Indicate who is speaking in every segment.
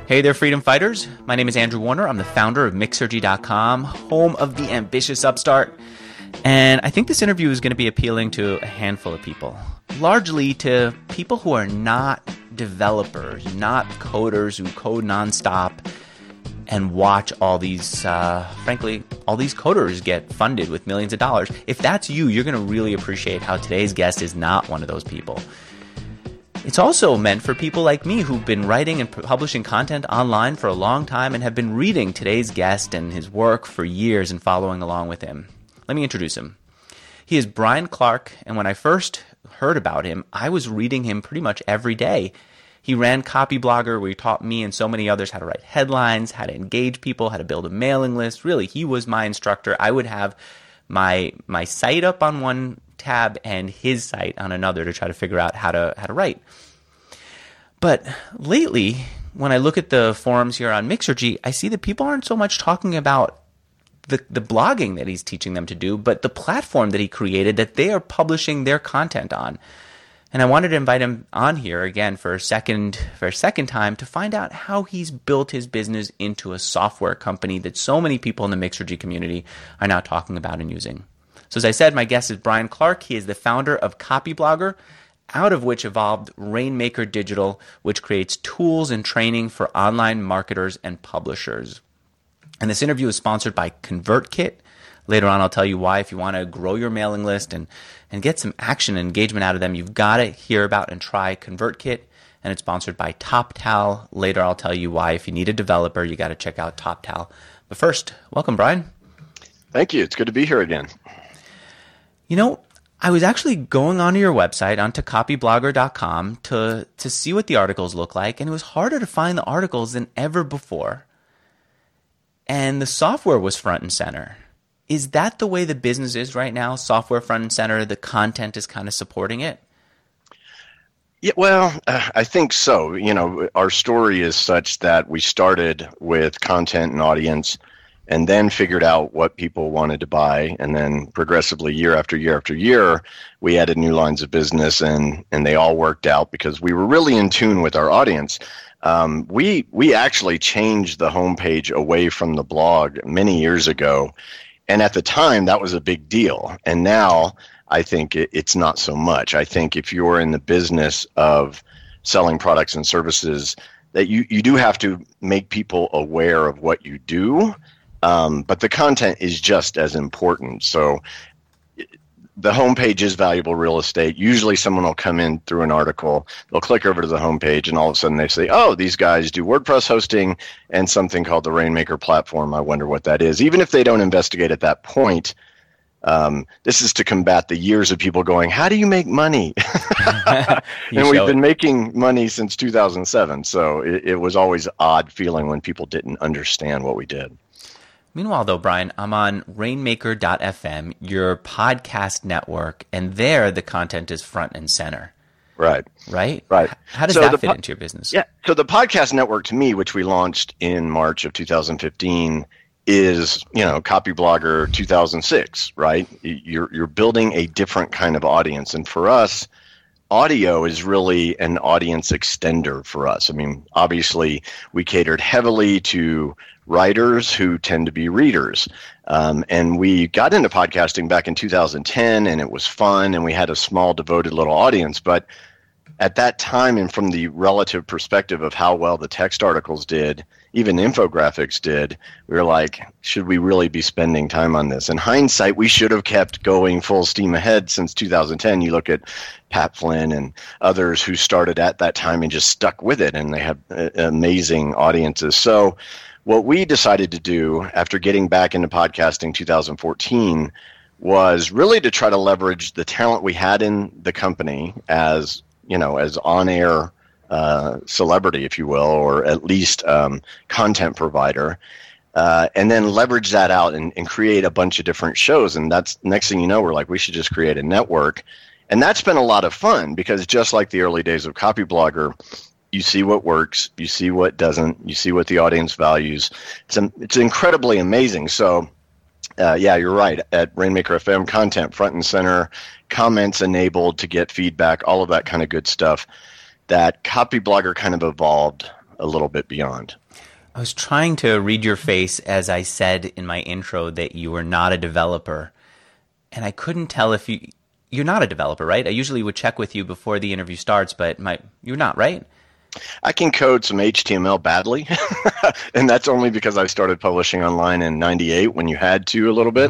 Speaker 1: Hey there, freedom fighters. My name is Andrew Warner. I'm the founder of Mixergy.com, home of the ambitious upstart. And I think this interview is going to be appealing to a handful of people, largely to people who are not developers, not coders who code nonstop and watch all these, frankly, all these coders get funded with millions of dollars. If that's you, you're going to really appreciate how today's guest is not one of those people. It's also meant for people like me who've been writing and publishing content online for a long time and have been reading today's guest and his work for years and following along with him. Let me introduce him. He is Brian Clark, and when I first heard about him, I was reading him pretty much every day. He ran Copyblogger, where he taught me and so many others how to write headlines, how to engage people, how to build a mailing list. Really, he was my instructor. I would have my site up on one tab and his site on another to try to figure out how to write. But lately, when I look at the forums here on Mixergy, I see that people aren't so much talking about the blogging that he's teaching them to do, but the platform that he created that they are publishing their content on. And I wanted to invite him on here again for a second time to find out how he's built his business into a software company that so many people in the Mixergy community are now talking about and using. So as I said, my guest is Brian Clark. He is the founder of Copyblogger, out of which evolved Rainmaker Digital, which creates tools and training for online marketers and publishers. And this interview is sponsored by ConvertKit. Later on, I'll tell you why. If you want to grow your mailing list and get some action and engagement out of them, you've got to hear about and try ConvertKit. And it's sponsored by TopTal. Later, I'll tell you why. If you need a developer, you got to check out TopTal. But first, welcome, Brian.
Speaker 2: Thank you. It's good to be here again.
Speaker 1: You know, I was actually going onto your website, onto copyblogger.com, to see what the articles look like, and it was harder to find the articles than ever before. And the software was front and center. Is that the way the business is right now? Software front and center, the content is kind of supporting it?
Speaker 2: Yeah, well, I think so. You know, our story is such that we started with content and audience and then figured out what people wanted to buy. And then progressively, year after year after year, we added new lines of business, and they all worked out because we were really in tune with our audience. We actually changed the homepage away from the blog many years ago. And at the time, that was a big deal. And now I think it's not so much. I think if you're in the business of selling products and services, that you do have to make people aware of what you do. But the content is just as important. So the homepage is valuable real estate. Usually someone will come in through an article, they'll click over to the homepage, and all of a sudden they say, oh, these guys do WordPress hosting and something called the Rainmaker platform. I wonder what that is. Even if they don't investigate at that point, this is to combat the years of people going, how do you make money? And we've been making money since 2007. So it was always odd feeling when people didn't understand what we did.
Speaker 1: Meanwhile, though, Brian, I'm on Rainmaker.fm, your podcast network, and there the content is front and center.
Speaker 2: Right.
Speaker 1: How does that fit into your business?
Speaker 2: Yeah. So the podcast network, to me, which we launched in March of 2015, is, Copyblogger 2006, right? You're building a different kind of audience. And for us, audio is really an audience extender for us. I mean, obviously, we catered heavily to writers who tend to be readers. And we got into podcasting back in 2010, and it was fun, and we had a small, devoted little audience. But at that time, and from the relative perspective of how well the text articles did, even infographics did, we were like, should we really be spending time on this? In hindsight, we should have kept going full steam ahead since 2010. You look at Pat Flynn and others who started at that time and just stuck with it, and they have amazing audiences. So what we decided to do after getting back into podcasting 2014 was really to try to leverage the talent we had in the company as on-air celebrity, if you will, or at least content provider, and then leverage that out and create a bunch of different shows. And that's next thing you know, we're like, we should just create a network. And that's been a lot of fun because just like the early days of Copyblogger, you see what works, you see what doesn't, you see what the audience values. It's incredibly amazing. So, you're right. At Rainmaker FM, content front and center, comments enabled to get feedback, all of that kind of good stuff. That Copyblogger kind of evolved a little bit beyond.
Speaker 1: I was trying to read your face as I said in my intro that you were not a developer, and I couldn't tell if you're not a developer, right? I usually would check with you before the interview starts, but you're not, right?
Speaker 2: I can code some HTML badly, and that's only because I started publishing online in 98 when you had to a little bit.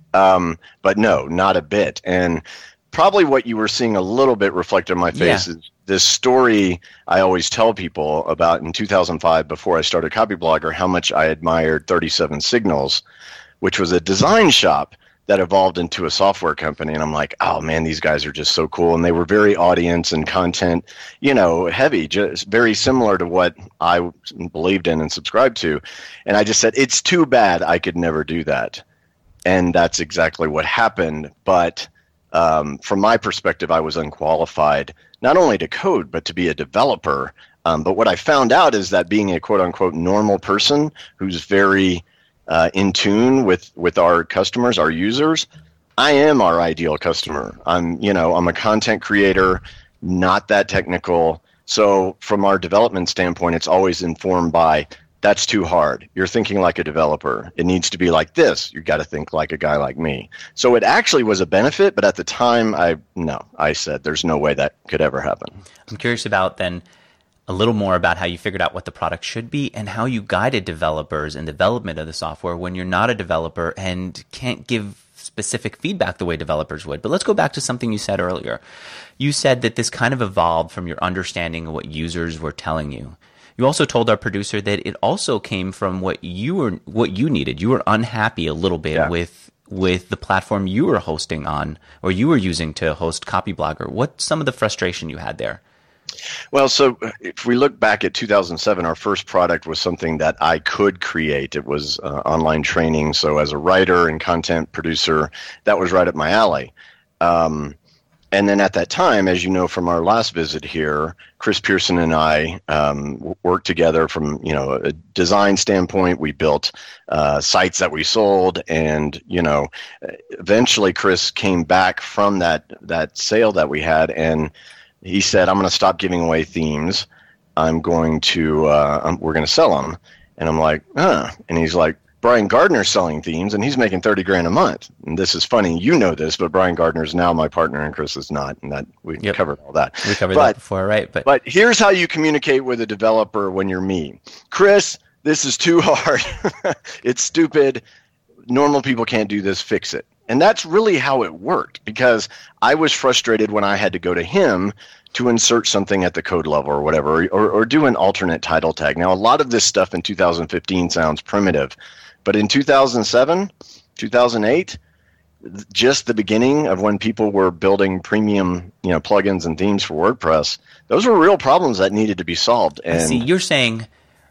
Speaker 2: But no, not a bit. And probably what you were seeing a little bit reflected in my face is this story I always tell people about in 2005 before I started Copyblogger, how much I admired 37 Signals, which was a design shop that evolved into a software company. And I'm like, oh man, these guys are just so cool. And they were very audience and content, heavy, just very similar to what I believed in and subscribed to. And I just said, it's too bad I could never do that. And that's exactly what happened. But from my perspective, I was unqualified, not only to code, but to be a developer. But what I found out is that being a quote unquote normal person who's very in tune with our customers, our users, I am our ideal customer. I'm a content creator, not that technical. So from our development standpoint, it's always informed by, that's too hard. You're thinking like a developer. It needs to be like this. You got to think like a guy like me. So it actually was a benefit, but at the time, I said there's no way that could ever happen.
Speaker 1: I'm curious about then a little more about how you figured out what the product should be and how you guided developers in development of the software when you're not a developer and can't give specific feedback the way developers would. But let's go back to something you said earlier. You said that this kind of evolved from your understanding of what users were telling you. You also told our producer that it also came from what you needed. You were unhappy a little bit with the platform you were hosting on or you were using to host Copyblogger. What's some of the frustration you had there?
Speaker 2: Well, so if we look back at 2007, our first product was something that I could create. It was online training. So as a writer and content producer, that was right up my alley. And then at that time, as you know from our last visit here, Chris Pearson and I worked together from a design standpoint. We built sites that we sold, and eventually Chris came back from that sale that we had, and he said, I'm going to stop giving away themes. I'm going to, we're going to sell them. And I'm like, And he's like, Brian Gardner's selling themes and he's making $30,000 a month. And this is funny. You know this, but Brian Gardner is now my partner and Chris is not. And that we covered all that.
Speaker 1: We covered that before, right?
Speaker 2: But here's how you communicate with a developer when you're me. Chris, this is too hard. It's stupid. Normal people can't do this. Fix it. And that's really how it worked, because I was frustrated when I had to go to him to insert something at the code level or whatever, or do an alternate title tag. Now, a lot of this stuff in 2015 sounds primitive, but in 2007, 2008, just the beginning of when people were building premium, plugins and themes for WordPress, those were real problems that needed to be solved. And
Speaker 1: see, you're saying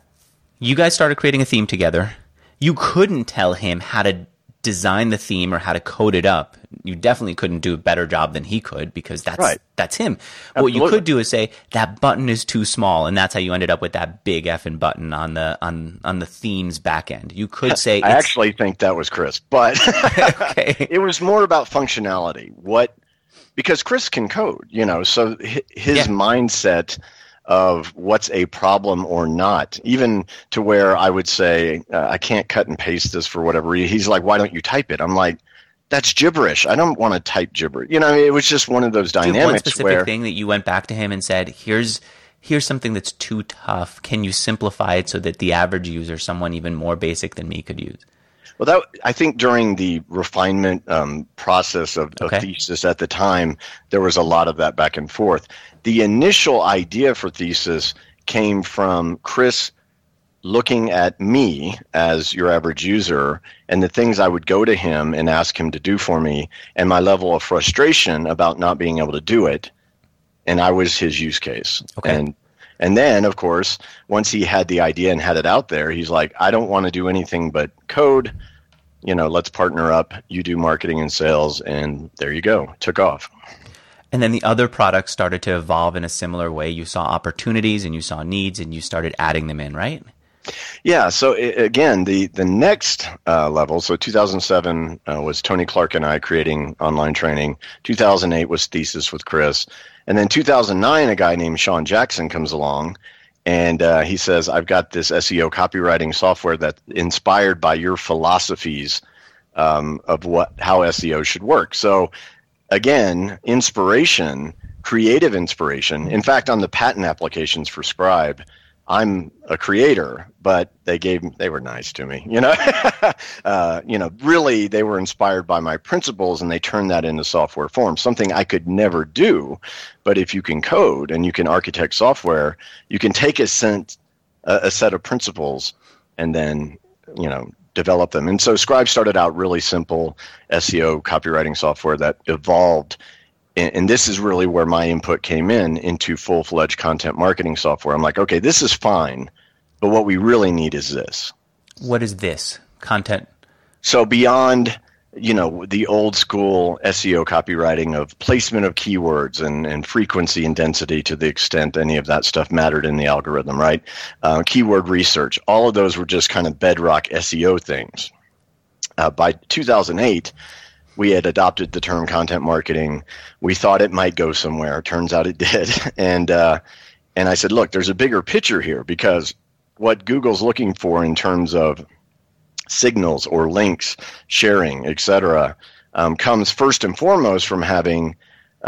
Speaker 1: you guys started creating a theme together. You couldn't tell him how to design the theme or how to code it up. You definitely couldn't do a better job than he could, because that's him.
Speaker 2: Absolutely.
Speaker 1: What you could do is say that button is too small, and that's how you ended up with that big effing button on the theme's back end. You could say
Speaker 2: I actually think that was Chris, but
Speaker 1: okay.
Speaker 2: It was more about functionality. Because Chris can code, so his mindset of what's a problem or not, even to where I would say, I can't cut and paste this for whatever reason. He's like, why don't you type it? I'm like, that's gibberish. I don't want to type gibberish. It was just one of those dynamics.
Speaker 1: One specific thing that you went back to him and said, here's something that's too tough. Can you simplify it so that the average user, someone even more basic than me, could use?
Speaker 2: Well, I think during the refinement process of Thesis at the time, there was a lot of that back and forth. The initial idea for Thesis came from Chris looking at me as your average user and the things I would go to him and ask him to do for me, and my level of frustration about not being able to do it. And I was his use case.
Speaker 1: Okay.
Speaker 2: And then, of course, once he had the idea and had it out there, he's like, I don't want to do anything but code. Let's partner up. You do marketing and sales, and there you go. Took off.
Speaker 1: And then the other products started to evolve in a similar way. You saw opportunities and you saw needs, and you started adding them in, right?
Speaker 2: Yeah. So again, the next level. So 2007 was Tony Clark and I creating online training. 2008 was Thesis with Chris, and then 2009 a guy named Sean Jackson comes along, And he says, I've got this SEO copywriting software that's inspired by your philosophies of how SEO should work. So again, inspiration, creative inspiration. In fact, on the patent applications for Scribe, I'm a creator, but they were nice to me, really they were inspired by my principles, and they turned that into software form, something I could never do. But if you can code and you can architect software, you can take a set of principles and then, develop them. And so Scribe started out really simple SEO copywriting software that evolved. And this is really where my input came into full-fledged content marketing software. I'm like, okay, this is fine, but what we really need is this.
Speaker 1: What is this? Content?
Speaker 2: So beyond, the old school SEO copywriting of placement of keywords and frequency and density, to the extent any of that stuff mattered in the algorithm, right? Keyword research, all of those were just kind of bedrock SEO things. By 2008, we had adopted the term content marketing. We thought it might go somewhere. Turns out it did. And I said, look, there's a bigger picture here, because what Google's looking for in terms of signals or links, sharing, etc., comes first and foremost from having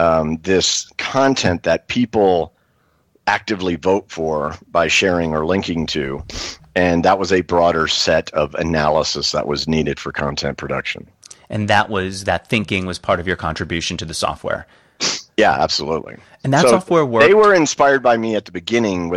Speaker 2: this content that people actively vote for by sharing or linking to. And that was a broader set of analysis that was needed for content production.
Speaker 1: And that thinking was part of your contribution to the software.
Speaker 2: Yeah, absolutely.
Speaker 1: And that software worked.
Speaker 2: They were inspired by me at the beginning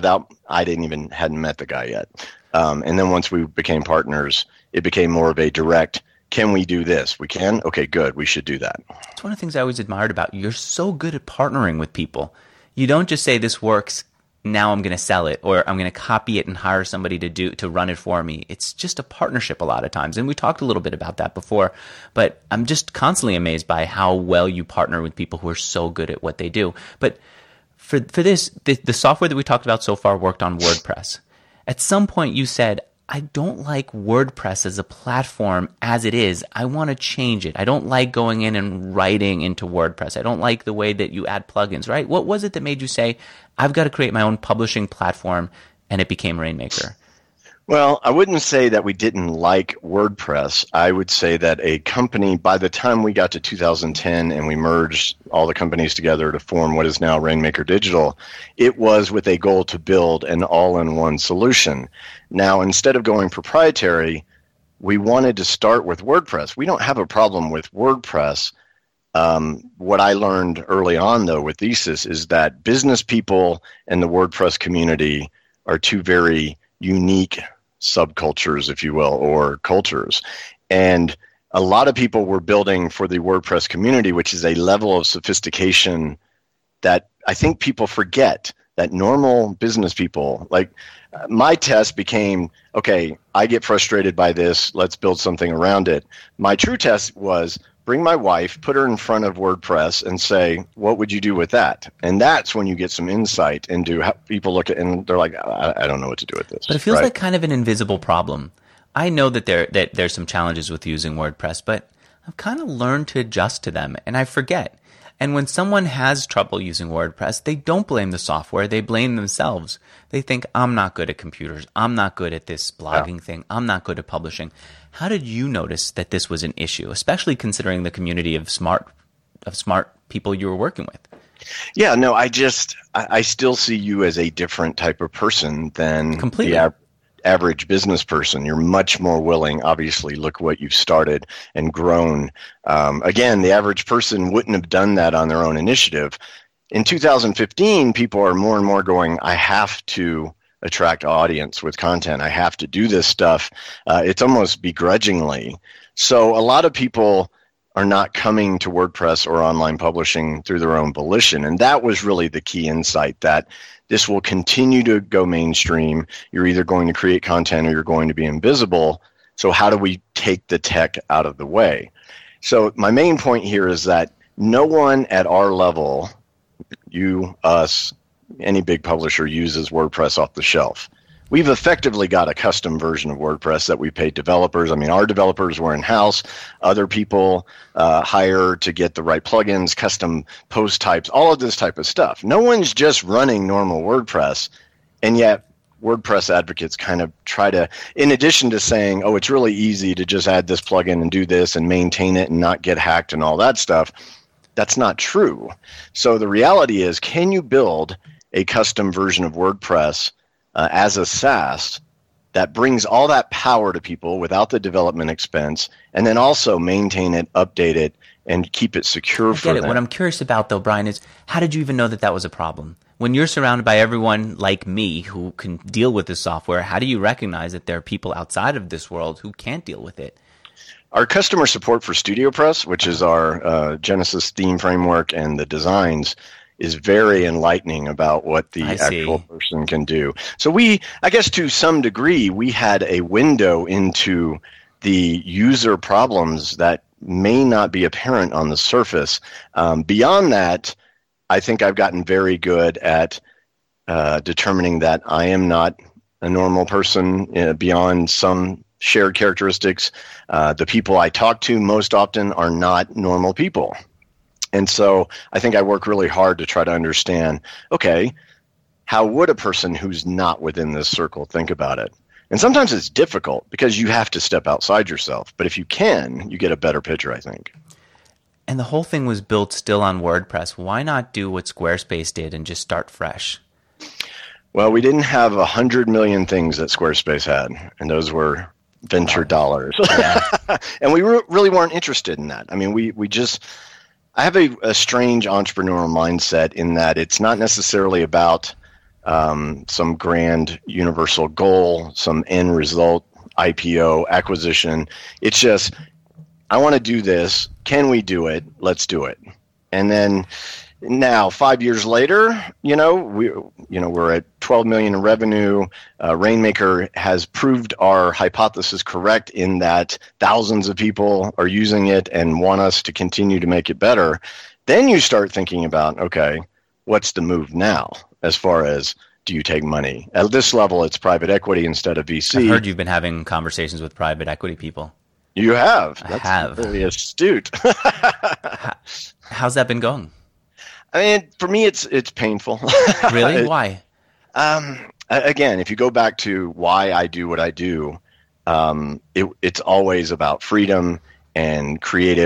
Speaker 2: hadn't met the guy yet. And then once we became partners, it became more of a direct, can we do this? We can? Okay, good. We should do that.
Speaker 1: It's one of the things I always admired about you. You're so good at partnering with people. You don't just say this works, now I'm going to sell it, or I'm going to copy it and hire somebody to run it for me. It's just a partnership a lot of times. And we talked a little bit about that before, but I'm just constantly amazed by how well you partner with people who are so good at what they do. But for this, the software that we talked about so far worked on WordPress. At some point you said, I don't like WordPress as a platform as it is. I want to change it. I don't like going in and writing into WordPress. I don't like the way that you add plugins, right? What was it that made you say, I've got to create my own publishing platform, and it became Rainmaker?
Speaker 2: Well, I wouldn't say that we didn't like WordPress. I would say that a company, by the time we got to 2010 and we merged all the companies together to form what is now Rainmaker Digital, it was with a goal to build an all-in-one solution. Now, instead of going proprietary, we wanted to start with WordPress. We don't have a problem with WordPress. What I learned early on, though, with Thesis is that business people and the WordPress community are two very unique subcultures, if you will, or cultures. And a lot of people were building for the WordPress community, which is a level of sophistication that I think people forget, that normal business people, like my test became, okay, I get frustrated by this, let's build something around it. My true test was bring my wife, put her in front of WordPress and say, what would you do with that? And that's when you get some insight into how people look at it and they're like, I don't know what to do with this.
Speaker 1: But it feels like kind of an invisible problem. I know that there's some challenges with using WordPress, but I've kind of learned to adjust to them, and I forget. And when someone has trouble using WordPress, they don't blame the software, they blame themselves. They think, I'm not good at computers, I'm not good at this blogging thing, I'm not good at publishing. How did you notice that this was an issue, especially considering the community of smart people you were working with?
Speaker 2: Yeah, no, I still see you as a different type of person than the average business person. You're much more willing, obviously, look what you've started and grown. Again, the average person wouldn't have done that on their own initiative. In 2015, people are more and more going, I have to attract audience with content. I have to do this stuff. It's almost begrudgingly. So a lot of people are not coming to WordPress or online publishing through their own volition. And that was really the key insight, that this will continue to go mainstream. You're either going to create content or you're going to be invisible. So how do we take the tech out of the way? So my main point here is that no one at our level, you, us, any big publisher, uses WordPress off the shelf. We've effectively got a custom version of WordPress that we pay developers. I mean, our developers were in-house. Other people hire to get the right plugins, custom post types, all of this type of stuff. No one's just running normal WordPress, and yet WordPress advocates kind of try to, in addition to saying, oh, it's really easy to just add this plugin and do this and maintain it and not get hacked and all that stuff, that's not true. So the reality is, can you build a custom version of WordPress as a SaaS that brings all that power to people without the development expense, and then also maintain it, update it, and keep it secure for them?
Speaker 1: What I'm curious about, though, Brian, is how did you even know that that was a problem? When you're surrounded by everyone like me who can deal with this software, how do you recognize that there are people outside of this world who can't deal with it?
Speaker 2: Our customer support for StudioPress, which is our Genesis theme framework and the designs, is very enlightening about what the actual person can do. So I guess to some degree, we had a window into the user problems that may not be apparent on the surface. Beyond that, I think I've gotten very good at determining that I am not a normal person beyond some shared characteristics. The people I talk to most often are not normal people. And so I think I work really hard to try to understand, okay, how would a person who's not within this circle think about it? And sometimes it's difficult because you have to step outside yourself. But if you can, you get a better picture, I think.
Speaker 1: And the whole thing was built still on WordPress. Why not do what Squarespace did and just start fresh?
Speaker 2: Well, we didn't have 100 million things that Squarespace had, and those were venture dollars. Yeah. And we really weren't interested in that. I mean, I have a strange entrepreneurial mindset in that it's not necessarily about some grand universal goal, some end result, IPO, acquisition. It's just, I want to do this. Can we do it? Let's do it. And then now, 5 years later, we're at 12 million in revenue. Rainmaker has proved our hypothesis correct in that thousands of people are using it and want us to continue to make it better. Then you start thinking about, okay, what's the move now as far as, do you take money? At this level, it's private equity instead of VC.
Speaker 1: I've heard you've been having conversations with private equity people.
Speaker 2: You have?
Speaker 1: I have.
Speaker 2: Very astute.
Speaker 1: How's that been going?
Speaker 2: I mean, for me, it's painful.
Speaker 1: Really? Why?
Speaker 2: Again, if you go back to why I do what I do, it's always about freedom and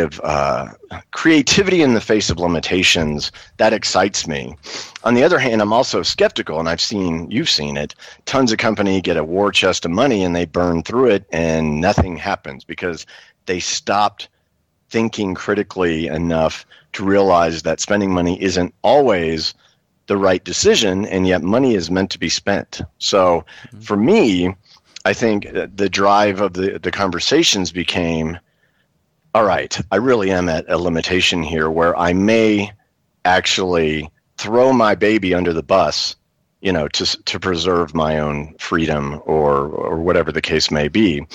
Speaker 2: creativity in the face of limitations. That excites me. On the other hand, I'm also skeptical, and you've seen it. Tons of companies get a war chest of money and they burn through it, and nothing happens because they stopped thinking critically enough to realize that spending money isn't always the right decision, and yet money is meant to be spent. So for me, I think the drive of the conversations became, all right, I really am at a limitation here where I may actually throw my baby under the bus, to preserve my own freedom or whatever the case may be.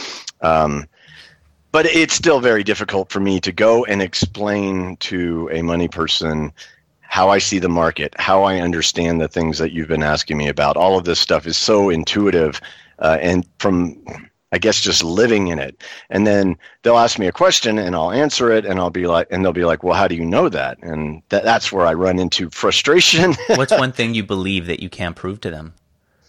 Speaker 2: But it's still very difficult for me to go and explain to a money person how I see the market, how I understand the things that you've been asking me about. All of this stuff is so intuitive, and from, I guess, just living in it. And then they'll ask me a question and I'll answer it, and they'll be like, well, how do you know that? And that's where I run into frustration.
Speaker 1: What's one thing you believe that you can't prove to them?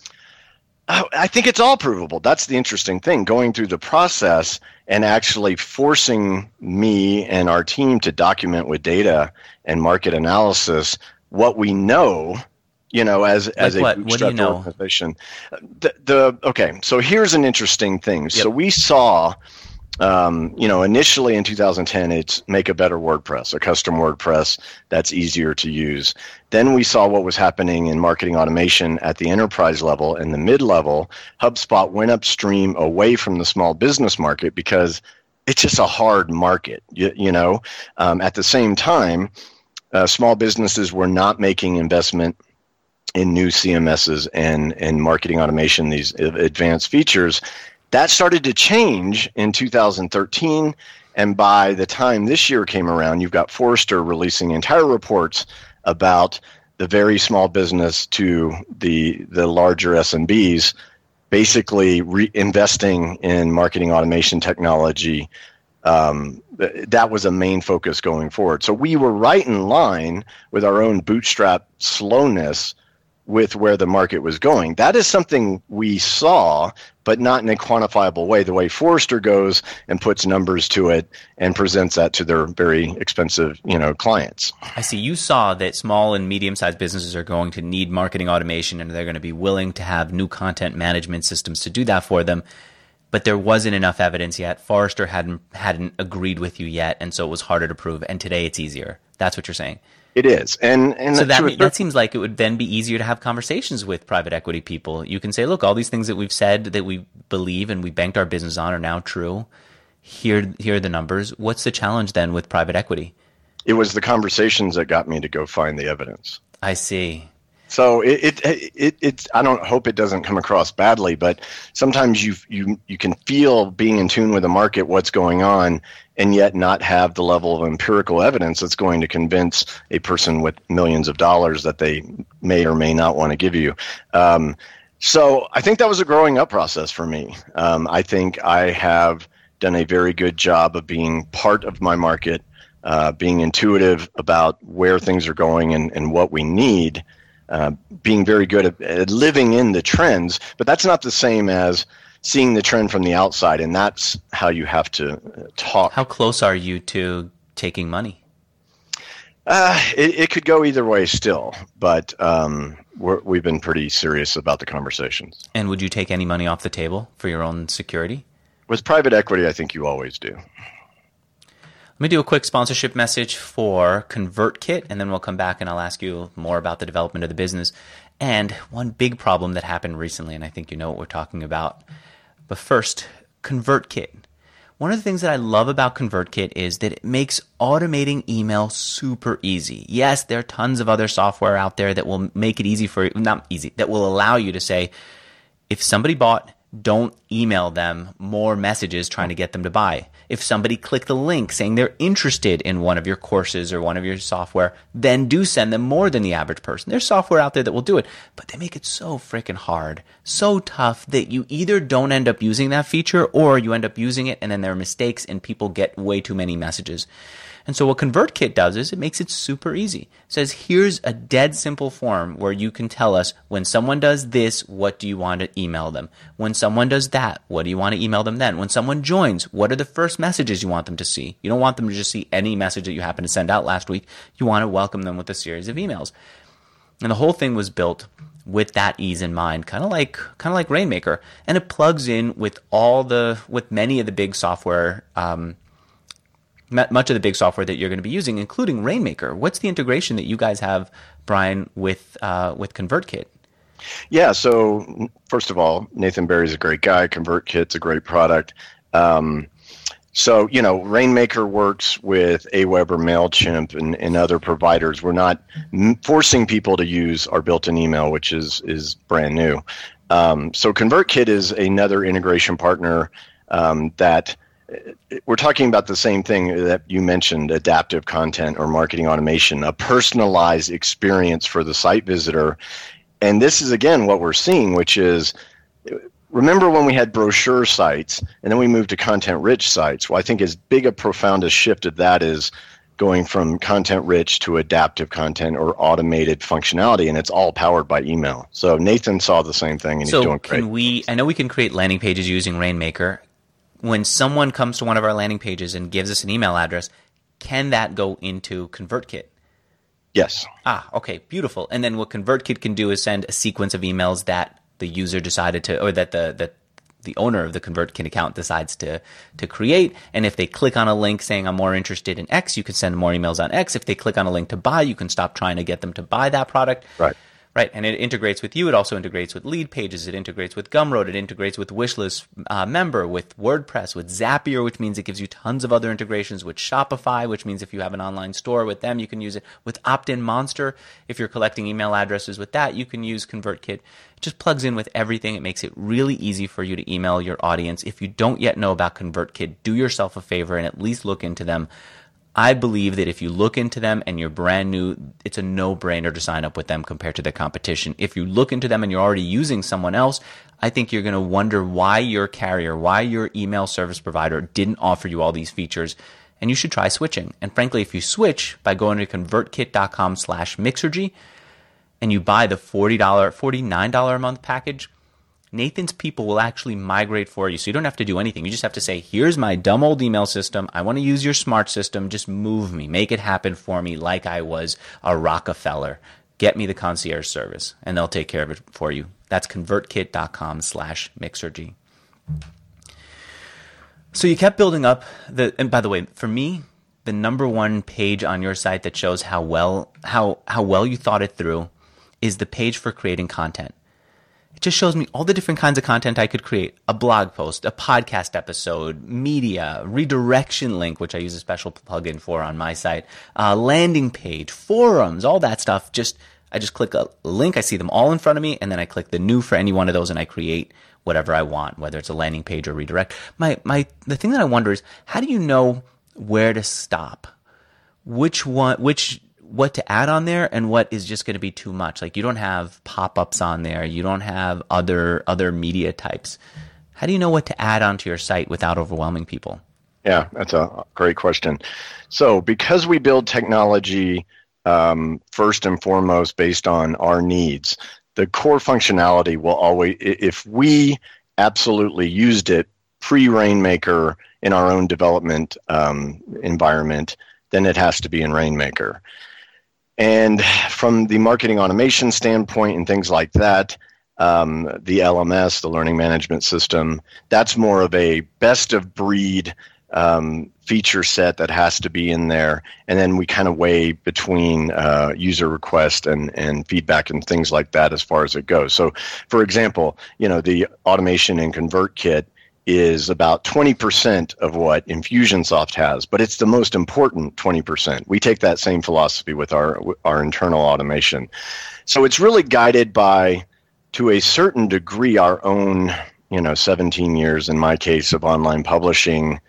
Speaker 2: I think it's all provable. That's the interesting thing, going through the process and actually forcing me and our team to document with data and market analysis what we know, as a bootstrapped organization. Okay, so here's an interesting thing. Yep. So we saw, initially in 2010, it's make a better WordPress, a custom WordPress that's easier to use. Then we saw what was happening in marketing automation at the enterprise level and the mid-level. HubSpot went upstream away from the small business market because it's just a hard market. At the same time, small businesses were not making investment in new CMSs and marketing automation, these advanced features. That started to change in 2013, and by the time this year came around, you've got Forrester releasing entire reports about the very small business to the larger SMBs, basically investing in marketing automation technology. That was a main focus going forward. So we were right in line with our own bootstrap slowness with where the market was going. That is something we saw, but not in a quantifiable way, the way Forrester goes and puts numbers to it and presents that to their very expensive, clients.
Speaker 1: I see. You saw that small and medium-sized businesses are going to need marketing automation, and they're going to be willing to have new content management systems to do that for them. But there wasn't enough evidence yet. Forrester hadn't agreed with you yet, and so it was harder to prove. And today it's easier. That's what you're saying.
Speaker 2: It is. And
Speaker 1: so that seems like it would then be easier to have conversations with private equity people. You can say, look, all these things that we've said that we believe and we banked our business on are now true. Here are the numbers. What's the challenge then with private equity?
Speaker 2: It was the conversations that got me to go find the evidence.
Speaker 1: I see.
Speaker 2: So it's I don't hope it doesn't come across badly, but sometimes you can feel being in tune with the market, what's going on, and yet not have the level of empirical evidence that's going to convince a person with millions of dollars that they may or may not want to give you. So I think that was a growing up process for me. I think I have done a very good job of being part of my market, being intuitive about where things are going and what we need. Being very good at living in the trends, but that's not the same as seeing the trend from the outside, and that's how you have to talk.
Speaker 1: How close are you to taking money?
Speaker 2: It could go either way still, but we've been pretty serious about the conversations.
Speaker 1: And would you take any money off the table for your own security?
Speaker 2: With private equity, I think you always do.
Speaker 1: Let me do a quick sponsorship message for ConvertKit, and then we'll come back and I'll ask you more about the development of the business. And one big problem that happened recently, and I think you know what we're talking about. But first, ConvertKit. One of the things that I love about ConvertKit is that it makes automating email super easy. Yes, there are tons of other software out there that will make it easy for you, not easy, that will allow you to say, if somebody bought, don't email them more messages trying to get them to buy. If somebody clicked a link saying they're interested in one of your courses or one of your software, then do send them more than the average person. There's software out there that will do it, but they make it so freaking hard, so tough that you either don't end up using that feature or you end up using it and then there are mistakes and people get way too many messages. And so what ConvertKit does is it makes it super easy. It says, here's a dead simple form where you can tell us when someone does this, what do you want to email them? When someone does that, what do you want to email them then? When someone joins, what are the first messages you want them to see? You don't want them to just see any message that you happen to send out last week. You want to welcome them with a series of emails. And the whole thing was built with that ease in mind, kind of like Rainmaker. And it plugs in with many of the big software much of the big software that you're going to be using, including Rainmaker. What's the integration that you guys have, Brian, with ConvertKit?
Speaker 2: Yeah, so first of all, Nathan Barry's a great guy. ConvertKit's a great product. So, Rainmaker works with Aweber, MailChimp, and other providers. We're not forcing people to use our built-in email, which is brand new. So ConvertKit is another integration partner that we're talking about the same thing that you mentioned, adaptive content or marketing automation, a personalized experience for the site visitor. And this is, again, what we're seeing, which is, remember when we had brochure sites and then we moved to content-rich sites? Well, I think as big a profoundest shift of that is going from content-rich to adaptive content or automated functionality, and it's all powered by email. So Nathan saw the same thing, and he's doing great.
Speaker 1: I know we can create landing pages using Rainmaker. When someone comes to one of our landing pages and gives us an email address, can that go into ConvertKit?
Speaker 2: Yes.
Speaker 1: Okay, beautiful. And then what ConvertKit can do is send a sequence of emails that the user decided to, or that the owner of the ConvertKit account decides to create. And if they click on a link saying, I'm more interested in X, you can send more emails on X. If they click on a link to buy, you can stop trying to get them to buy that product. Right, and it integrates with you. It also integrates with Lead Pages. It integrates with Gumroad. It integrates with Wishlist Member, with WordPress, with Zapier, which means it gives you tons of other integrations with Shopify, which means if you have an online store with them, you can use it. With Opt-in Monster, if you're collecting email addresses with that, you can use ConvertKit. It just plugs in with everything. It makes it really easy for you to email your audience. If you don't yet know about ConvertKit, do yourself a favor and at least look into them. I believe that if you look into them and you're brand new, it's a no-brainer to sign up with them compared to the competition. If you look into them and you're already using someone else, I think you're going to wonder why your carrier, why your email service provider didn't offer you all these features, and you should try switching. And frankly, if you switch by going to convertkit.com/Mixergy, and you buy the $49 a month package, Nathan's people will actually migrate for you. So you don't have to do anything. You just have to say, here's my dumb old email system. I want to use your smart system. Just move me. Make it happen for me like I was a Rockefeller. Get me the concierge service, and they'll take care of it for you. That's convertkit.com/Mixergy. So you kept building up and by the way, for me, the number one page on your site that shows how well you thought it through is the page for creating content. It just shows me all the different kinds of content I could create. A blog post, a podcast episode, media, redirection link, which I use a special plugin for on my site, landing page, forums, all that stuff. I just click a link, I see them all in front of me, and then I click the new for any one of those, and I create whatever I want, whether it's a landing page or redirect. The thing that I wonder is, how do you know where to stop? What to add on there and what is just going to be too much? Like, you don't have pop-ups on there. You don't have other media types. How do you know what to add onto your site without overwhelming people?
Speaker 2: Yeah, that's a great question. So because we build technology first and foremost based on our needs, the core functionality will always, if we absolutely used it pre-Rainmaker in our own development environment, then it has to be in Rainmaker. And from the marketing automation standpoint and things like that, the LMS, the learning management system, that's more of a best of breed feature set that has to be in there. And then we kind of weigh between user request and feedback and things like that as far as it goes. So, for example, the automation in ConvertKit is about 20% of what Infusionsoft has, but it's the most important 20%. We take that same philosophy with our internal automation. So it's really guided by, to a certain degree, our own, 17 years, in my case, of online publishing.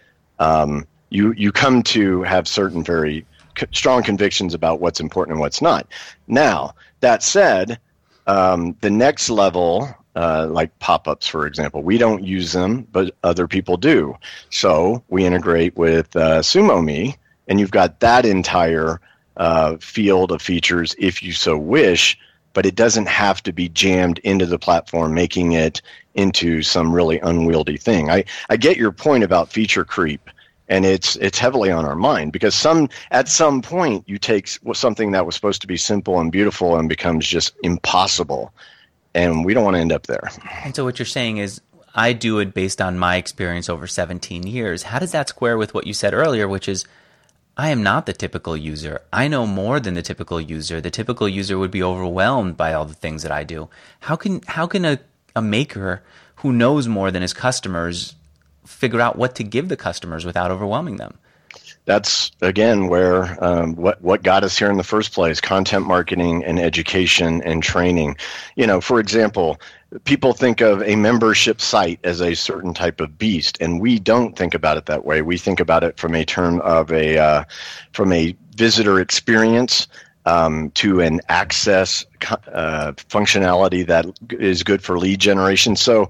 Speaker 2: You come to have certain very strong convictions about what's important and what's not. Now, that said, the next level, like pop-ups, for example, we don't use them, but other people do. So we integrate with SumoMe, and you've got that entire field of features if you so wish, but it doesn't have to be jammed into the platform, making it into some really unwieldy thing. I get your point about feature creep, and it's heavily on our mind, because at some point you take something that was supposed to be simple and beautiful and becomes just impossible. And we don't want to end up there.
Speaker 1: And so what you're saying is, I do it based on my experience over 17 years. How does that square with what you said earlier, which is, I am not the typical user. I know more than the typical user. The typical user would be overwhelmed by all the things that I do. How can a maker who knows more than his customers figure out what to give the customers without overwhelming them?
Speaker 2: That's, again, where what got us here in the first place: content marketing and education and training. For example, people think of a membership site as a certain type of beast, and we don't think about it that way. We think about it from a term of from a visitor experience to an access functionality that is good for lead generation. So,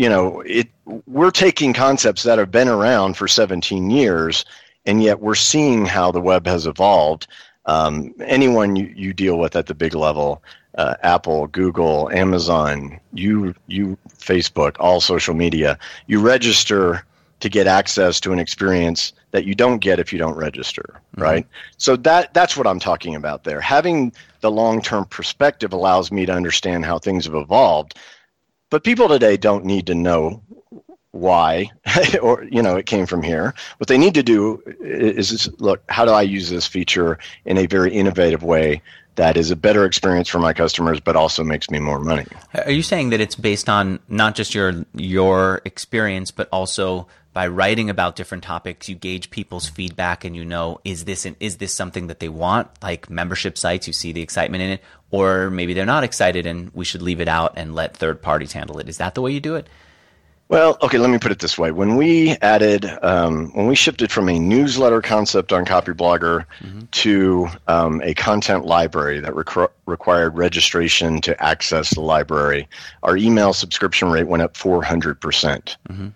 Speaker 2: we're taking concepts that have been around for 17 years, and yet we're seeing how the web has evolved. Anyone you deal with at the big level, Apple, Google, Amazon, you Facebook, all social media, you register to get access to an experience that you don't get if you don't register, right? So that's what I'm talking about there. Having the long-term perspective allows me to understand how things have evolved. But people today don't need to know why, or, it came from here. What they need to do is look, how do I use this feature in a very innovative way that is a better experience for my customers, but also makes me more money?
Speaker 1: Are you saying that it's based on not just your experience, but also by writing about different topics, you gauge people's feedback and is this something that they want? Like membership sites, you see the excitement in it, or maybe they're not excited and we should leave it out and let third parties handle it. Is that the way you do it?
Speaker 2: Well, okay, let me put it this way. When we shifted from a newsletter concept on Copyblogger to a content library that required registration to access the library, our email subscription rate went up 400%.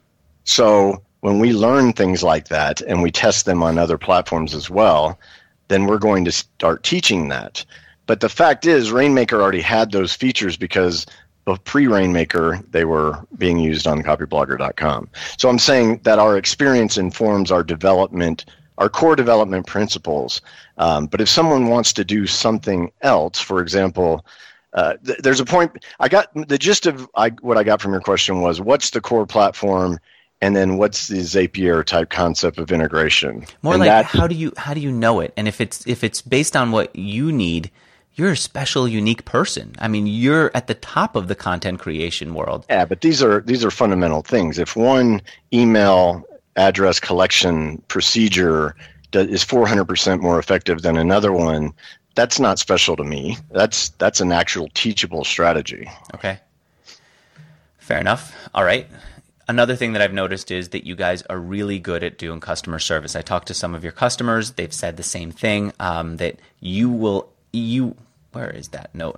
Speaker 2: So when we learn things like that and we test them on other platforms as well, then we're going to start teaching that. But the fact is, Rainmaker already had those features because pre-Rainmaker, they were being used on copyblogger.com. So I'm saying that our experience informs our development, our core development principles. But if someone wants to do something else, for example, there's a point. I got the gist of what I got from your question was, what's the core platform, and then what's the Zapier type concept of integration?
Speaker 1: More
Speaker 2: and
Speaker 1: like how do you know it? And if it's based on what you need, you're a special, unique person. I mean, you're at the top of the content creation world.
Speaker 2: Yeah, but these are fundamental things. If one email address collection procedure is 400% more effective than another one, that's not special to me. That's an actual teachable strategy.
Speaker 1: Okay. Fair enough. All right. Another thing that I've noticed is that you guys are really good at doing customer service. I talked to some of your customers. They've said the same thing, that where is that note?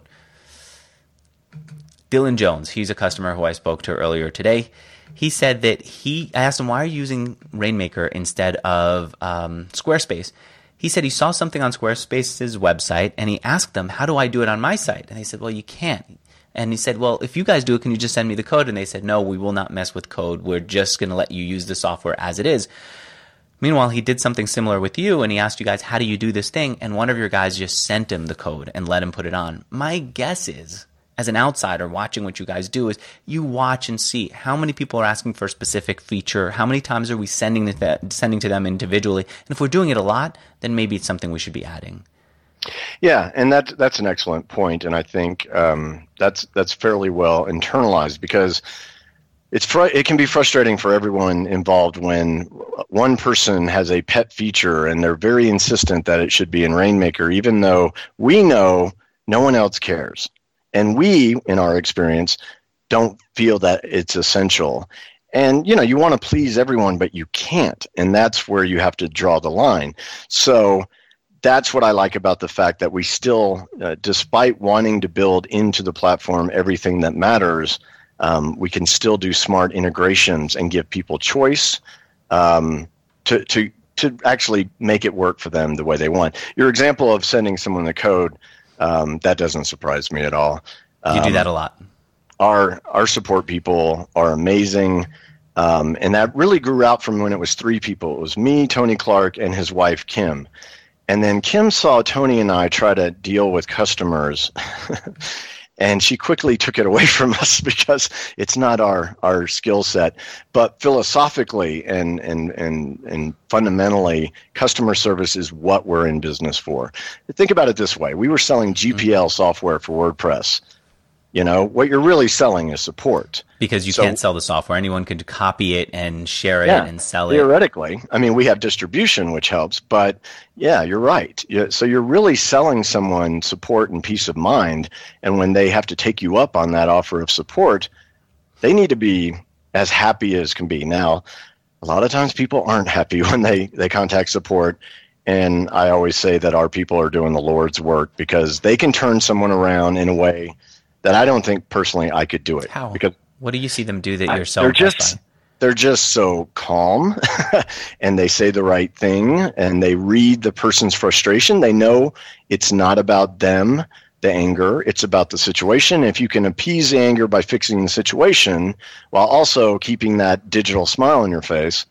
Speaker 1: Dylan Jones, he's a customer who I spoke to earlier today. He said that I asked him, why are you using Rainmaker instead of Squarespace? He said he saw something on Squarespace's website, and he asked them, how do I do it on my site? And they said, well, you can't. And he said, well, if you guys do it, can you just send me the code? And they said, no, we will not mess with code. We're just going to let you use the software as it is. Meanwhile, he did something similar with you, and he asked you guys, how do you do this thing? And one of your guys just sent him the code and let him put it on. My guess is, as an outsider watching what you guys do, is you watch and see how many people are asking for a specific feature, how many times are we sending to them individually. And if we're doing it a lot, then maybe it's something we should be adding.
Speaker 2: Yeah, and that's an excellent point, and I think that's fairly well internalized, because it can be frustrating for everyone involved when one person has a pet feature and they're very insistent that it should be in Rainmaker, even though we know no one else cares, and we, in our experience, don't feel that it's essential. And you want to please everyone, but you can't, and that's where you have to draw the line. So that's what I like about the fact that we still, despite wanting to build into the platform everything that matters, we can still do smart integrations and give people choice to actually make it work for them the way they want. Your example of sending someone the code, that doesn't surprise me at all.
Speaker 1: You do that a lot.
Speaker 2: Our support people are amazing. And that really grew out from when it was 3 people. It was me, Tony Clark, and his wife, Kim. And then Kim saw Tony and I try to deal with customers, and she quickly took it away from us because it's not our skill set. But philosophically and fundamentally, customer service is what we're in business for. Think about it this way. We were selling GPL software for WordPress. What you're really selling is support.
Speaker 1: Because you can't sell the software. Anyone could copy it and share it and sell it.
Speaker 2: Theoretically. I mean, we have distribution, which helps. But, yeah, you're right. So you're really selling someone support and peace of mind. And when they have to take you up on that offer of support, they need to be as happy as can be. Now, a lot of times people aren't happy when they contact support. And I always say that our people are doing the Lord's work, because they can turn someone around in a way that I don't think personally I could do it.
Speaker 1: How?
Speaker 2: Because
Speaker 1: what do you see them do that you're so impressed by?
Speaker 2: They're just so calm, and they say the right thing, and they read the person's frustration. They know it's not about them, the anger. It's about the situation. If you can appease the anger by fixing the situation while also keeping that digital smile on your face,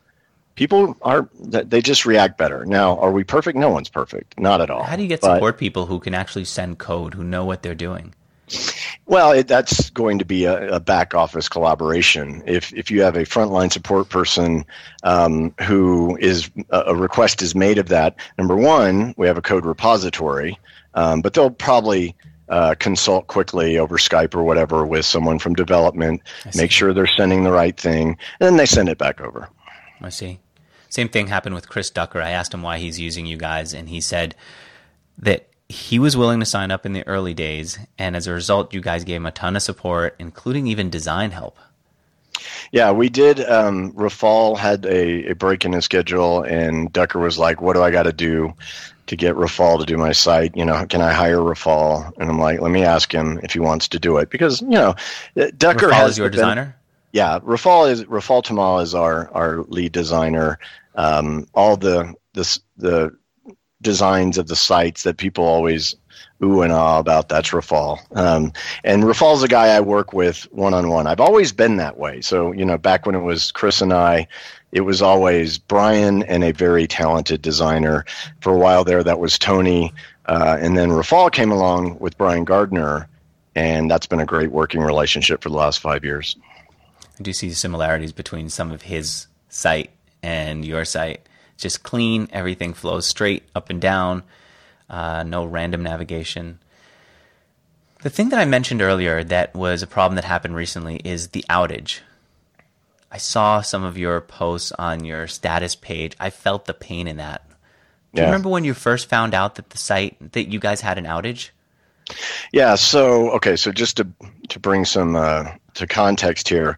Speaker 2: they just react better. Now, are we perfect? No one's perfect. Not at all.
Speaker 1: How do you get support people who can actually send code, who know what they're doing?
Speaker 2: Well, that's going to be a back office collaboration. If you have a frontline support person who is a request is made of that, number one, we have a code repository, but they'll probably consult quickly over Skype or whatever with someone from development, make sure they're sending the right thing, and then they send it back over.
Speaker 1: I see. Same thing happened with Chris Ducker. I asked him why he's using you guys, and he said that he was willing to sign up in the early days, and as a result, you guys gave him a ton of support, including even design help.
Speaker 2: Yeah, we did. Rafal had a break in his schedule, and Ducker was like, what do I got to do to get Rafal to do my site? Can I hire Rafal? And I'm like, let me ask him if he wants to do it. Because, Ducker
Speaker 1: Rafal is your designer?
Speaker 2: Yeah, Rafal Tamal is our lead designer. All the designs of the sites that people always ooh and ah about. That's Rafal. And Rafal's a guy I work with one-on-one. I've always been that way. So, back when it was Chris and I, it was always Brian and a very talented designer. For a while there, that was Tony. And then Rafal came along with Brian Gardner, and that's been a great working relationship for the last 5 years.
Speaker 1: I do see similarities between some of his site and your site. Just clean, everything flows straight up and down, no random navigation. The thing that I mentioned earlier that was a problem that happened recently is the outage. I saw some of your posts on your status page. I felt the pain in that. Do you remember when you first found out that you guys had an outage?
Speaker 2: Yeah. So just to bring some to context here,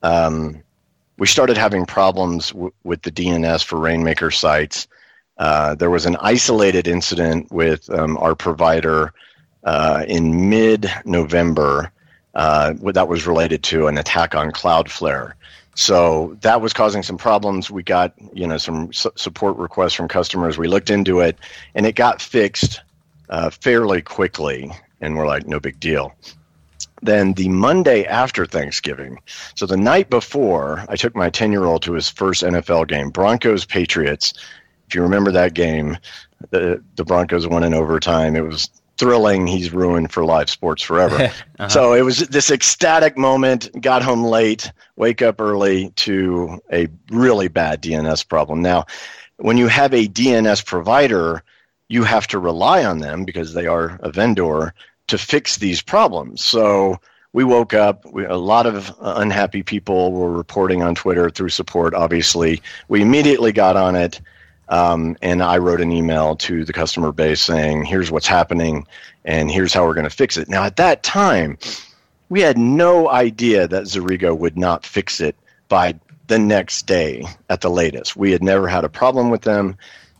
Speaker 2: we started having problems with the DNS for Rainmaker sites. There was an isolated incident with our provider in mid-November that was related to an attack on Cloudflare. So that was causing some problems. We got some support requests from customers. We looked into it, and it got fixed fairly quickly, and we're like, no big deal. Then the Monday after Thanksgiving, so the night before, I took my 10-year-old to his first NFL game, Broncos-Patriots. If you remember that game, the Broncos won in overtime. It was thrilling. He's ruined for live sports forever. Uh-huh. So it was this ecstatic moment, got home late, wake up early to a really bad DNS problem. Now, when you have a DNS provider, you have to rely on them because they are a vendor to fix these problems. So we woke up, a lot of unhappy people were reporting on Twitter through support, obviously. We immediately got on it, and I wrote an email to the customer base saying, here's what's happening, and here's how we're going to fix it. Now, at that time, we had no idea that Zerigo would not fix it by the next day at the latest. We had never had a problem with them.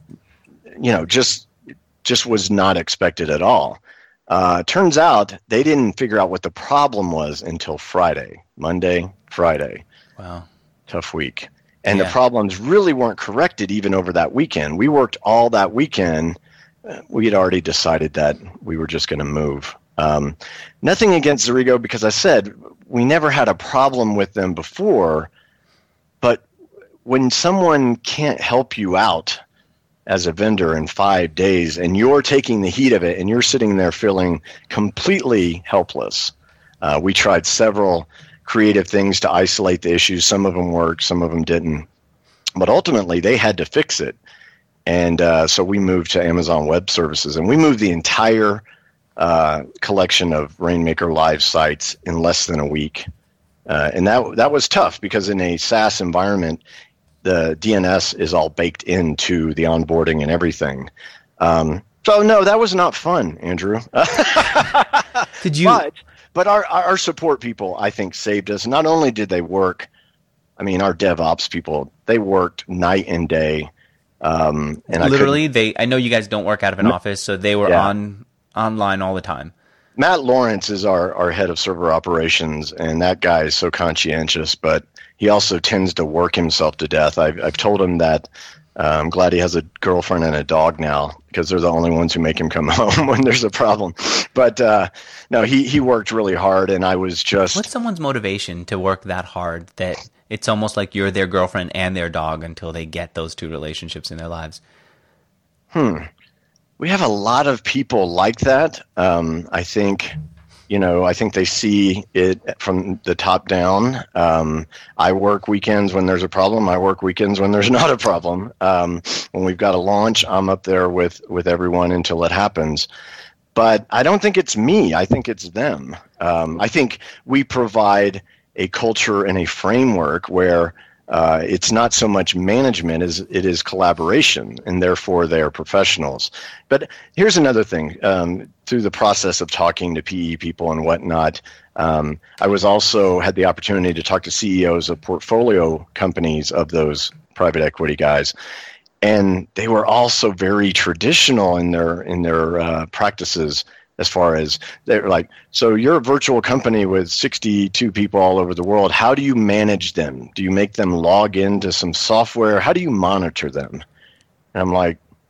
Speaker 2: Just was not expected at all. Turns out they didn't figure out what the problem was until Friday. Monday, Friday.
Speaker 1: Wow.
Speaker 2: Tough week. And the problems really weren't corrected even over that weekend. We worked all that weekend. We had already decided that we were just going to move. Nothing against Zerigo because I said we never had a problem with them before. But when someone can't help you out as a vendor in 5 days, and you're taking the heat of it, and you're sitting there feeling completely helpless. We tried several creative things to isolate the issues. Some of them worked, some of them didn't. But ultimately, they had to fix it. And so we moved to Amazon Web Services, and we moved the entire collection of Rainmaker Live sites in less than a week. And that was tough because in a SaaS environment, the DNS is all baked into the onboarding and everything. So no, that was not fun, Andrew.
Speaker 1: Did you?
Speaker 2: But our support people, I think, saved us. Not only did they work, our DevOps people, they worked night and day. And
Speaker 1: literally, I know you guys don't work out of an office, so they were online all the time.
Speaker 2: Matt Lawrence is our head of server operations, and that guy is so conscientious, but he also tends to work himself to death. I've told him that I'm glad he has a girlfriend and a dog now because they're the only ones who make him come home when there's a problem. But no, he worked really hard, and I was just...
Speaker 1: What's someone's motivation to work that hard that it's almost like you're their girlfriend and their dog until they get those two relationships in their lives?
Speaker 2: We have a lot of people like that. I think they see it from the top down. I work weekends when there's a problem. I work weekends when there's not a problem. When we've got a launch, I'm up there with everyone until it happens. But I don't think it's me. I think it's them. I think we provide a culture and a framework where it's not so much management as it is collaboration, and therefore they are professionals. But here's another thing. Through the process of talking to PE people and whatnot, I was also had the opportunity to talk to CEOs of portfolio companies of those private equity guys, and they were also very traditional in their practices. As far as they're like, so you're a virtual company with 62 people all over the world. How do you manage them? Do you make them log into some software? How do you monitor them? And I'm like,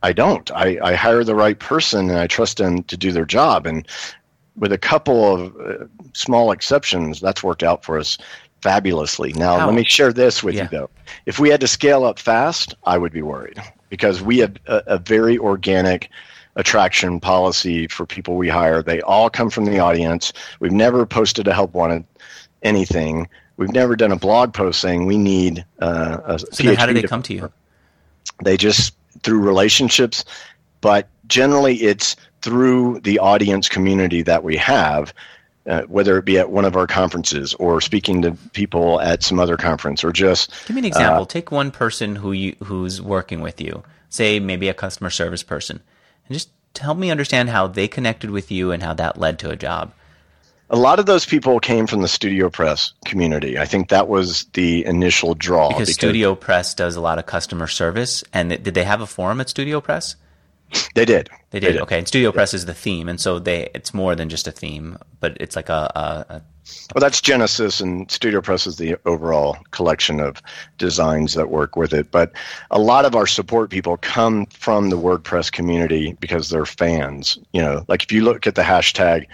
Speaker 2: I don't. I hire the right person and I trust them to do their job. And with a couple of small exceptions, that's worked out for us fabulously. Now, let me share this with you, though. If we had to scale up fast, I would be worried because we have a very organic attraction policy for people we hire. They all come from the audience. We've never posted a help wanted anything. We've never done a blog post saying we need a
Speaker 1: So then how do they come to you?
Speaker 2: They just through relationships, but generally it's through the audience community that we have, whether it be at one of our conferences or speaking to people at some other conference or just...
Speaker 1: Give me an example. Take one person who's working with you, say maybe a customer service person, and just help me understand how they connected with you and how that led to a job.
Speaker 2: A lot of those people came from the Studio Press community. I think that was the initial draw.
Speaker 1: Because Studio Press does a lot of customer service. And did they have a forum at Studio Press?
Speaker 2: They did.
Speaker 1: They did. Okay. And Studio Press is the theme. And so it's more than just a theme, but it's like
Speaker 2: Well, that's Genesis, and Studio Press is the overall collection of designs that work with it. But a lot of our support people come from the WordPress community because they're fans. Like if you look at the hashtag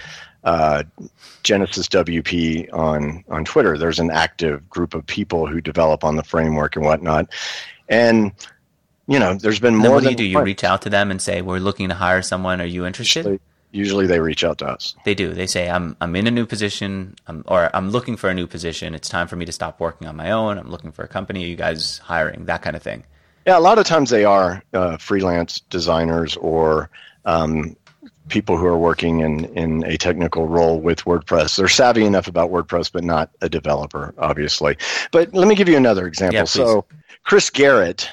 Speaker 2: Genesis WP on Twitter, there's an active group of people who develop on the framework and whatnot. And, there's been more than...
Speaker 1: What do you do? You reach out to them and say, we're looking to hire someone. Are you interested?
Speaker 2: Usually they reach out to us.
Speaker 1: They do. They say, I'm in a new position, or I'm looking for a new position. It's time for me to stop working on my own. I'm looking for a company. Are you guys hiring? That kind of thing.
Speaker 2: Yeah, a lot of times they are freelance designers or people who are working in a technical role with WordPress. They're savvy enough about WordPress, but not a developer, obviously. But let me give you another example.
Speaker 1: Yeah,
Speaker 2: so Chris Garrett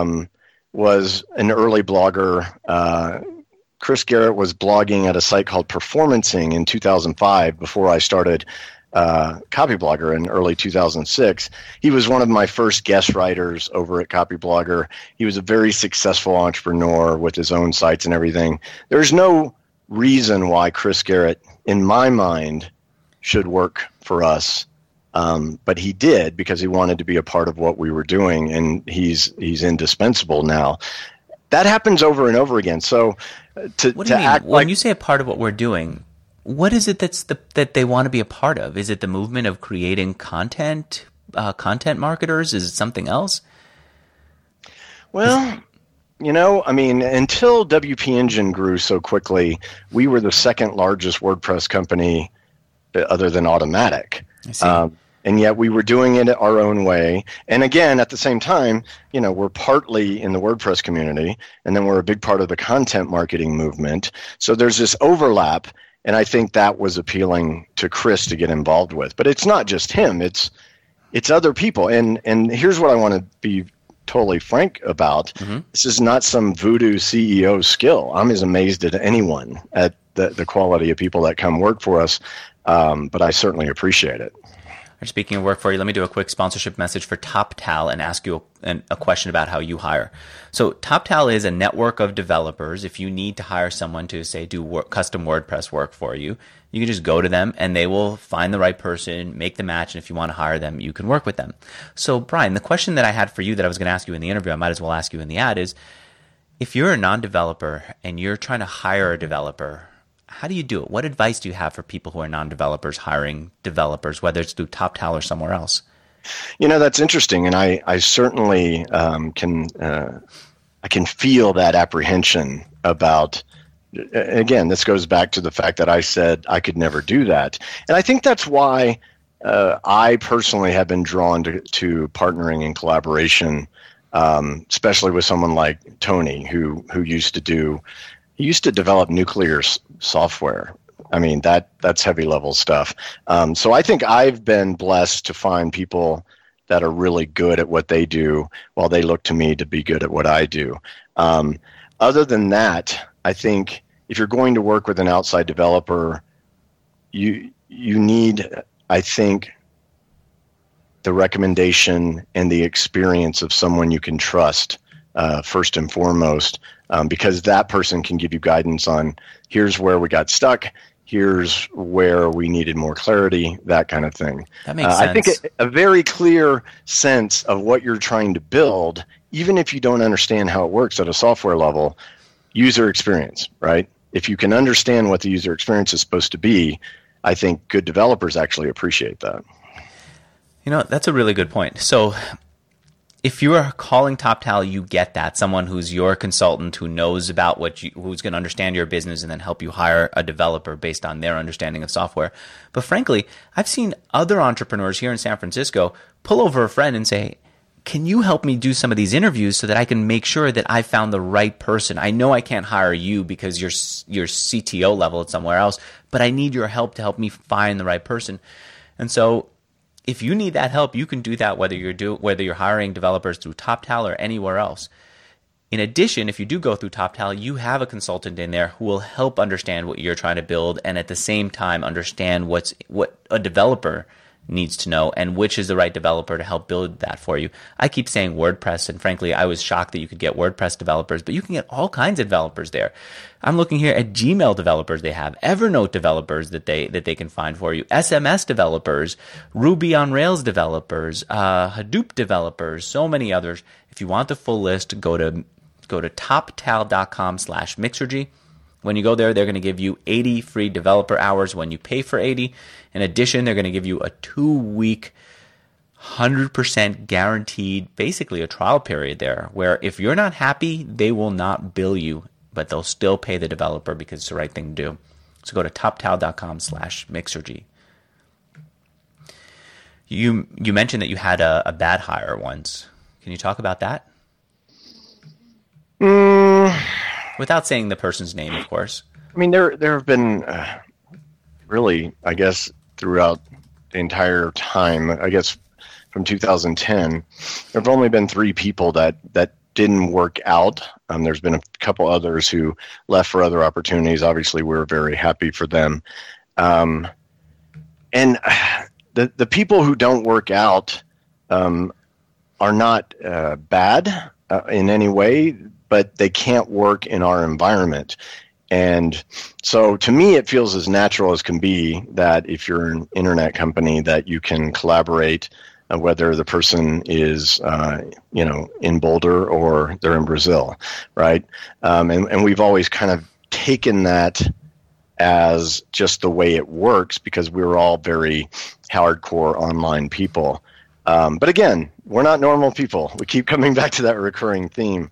Speaker 2: was an early blogger. Chris Garrett was blogging at a site called Performancing in 2005 before I started Copyblogger in early 2006. He was one of my first guest writers over at Copyblogger. He was a very successful entrepreneur with his own sites and everything. There's no reason why Chris Garrett, in my mind, should work for us. But he did because he wanted to be a part of what we were doing, and he's indispensable now. That happens over and over again. So
Speaker 1: what do you mean? When you say a part of what we're doing, what is it that they want to be a part of? Is it the movement of creating content marketers? Is it something else?
Speaker 2: Well, until WP Engine grew so quickly, we were the second largest WordPress company other than Automatic.
Speaker 1: I see.
Speaker 2: And yet we were doing it our own way. And again, at the same time, we're partly in the WordPress community, and then we're a big part of the content marketing movement. So there's this overlap, and I think that was appealing to Chris to get involved with. But it's not just him; it's other people. And here's what I want to be totally frank about. Mm-hmm. This is not some voodoo CEO skill. I'm as amazed at anyone at the quality of people that come work for us, but I certainly appreciate it.
Speaker 1: Speaking of work for you, let me do a quick sponsorship message for TopTal and ask you a question about how you hire. So TopTal is a network of developers. If you need to hire someone to, say, do custom WordPress work for you, you can just go to them and they will find the right person, make the match, and if you want to hire them, you can work with them. So Brian, the question that I had for you that I was going to ask you in the interview, I might as well ask you in the ad, is if you're a non-developer and you're trying to hire a developer, how do you do it? What advice do you have for people who are non-developers hiring developers, whether it's through TopTal or somewhere else?
Speaker 2: That's interesting, and I certainly can feel that apprehension about. Again, this goes back to the fact that I said I could never do that, and I think that's why I personally have been drawn to partnering and collaboration, especially with someone like Tony, who used to develop nuclear software. I mean, that's heavy level stuff. So I think I've been blessed to find people that are really good at what they do while they look to me to be good at what I do. Other than that, I think if you're going to work with an outside developer, you need, I think, the recommendation and the experience of someone you can trust first and foremost, because that person can give you guidance on here's where we got stuck, Here's where we needed more clarity, that kind of thing.
Speaker 1: That makes sense.
Speaker 2: I think a very clear sense of what you're trying to build, even if you don't understand how it works at a software level, user experience, right? If you can understand what the user experience is supposed to be, I think good developers actually appreciate that.
Speaker 1: That's a really good point. So if you are calling TopTal, you get that. Someone who's your consultant who knows about who's going to understand your business and then help you hire a developer based on their understanding of software. But frankly, I've seen other entrepreneurs here in San Francisco pull over a friend and say, can you help me do some of these interviews so that I can make sure that I found the right person? I know I can't hire you because you're CTO level at somewhere else, but I need your help to help me find the right person. And so if you need that help, you can do that whether you're hiring developers through TopTal or anywhere else. In addition, if you do go through TopTal, you have a consultant in there who will help understand what you're trying to build and at the same time understand what a developer needs to know and which is the right developer to help build that for you. I keep saying WordPress, and frankly, I was shocked that you could get WordPress developers, but you can get all kinds of developers there. I'm looking here at Gmail developers they have, Evernote developers that they can find for you, SMS developers, Ruby on Rails developers, Hadoop developers, so many others. If you want the full list, go to toptal.com/Mixergy. When you go there, they're going to give you 80 free developer hours when you pay for 80. In addition, they're going to give you a 2-week, 100% guaranteed, basically a trial period there, where if you're not happy, they will not bill you, but they'll still pay the developer because it's the right thing to do. So go to toptal.com/Mixergy. You mentioned that you had a bad hire once. Can you talk about that? Without saying the person's name, of course.
Speaker 2: I mean, there have been really, I guess, throughout the entire time, I guess from 2010, there have only been 3 people that didn't work out. There's been a couple others who left for other opportunities. Obviously, we're very happy for them. And the people who don't work out are not bad in any way, but they can't work in our environment. And so to me, it feels as natural as can be that if you're an internet company that you can collaborate, whether the person is, in Boulder or they're in Brazil, right? And we've always kind of taken that as just the way it works because we're all very hardcore online people. But again, we're not normal people. We keep coming back to that recurring theme.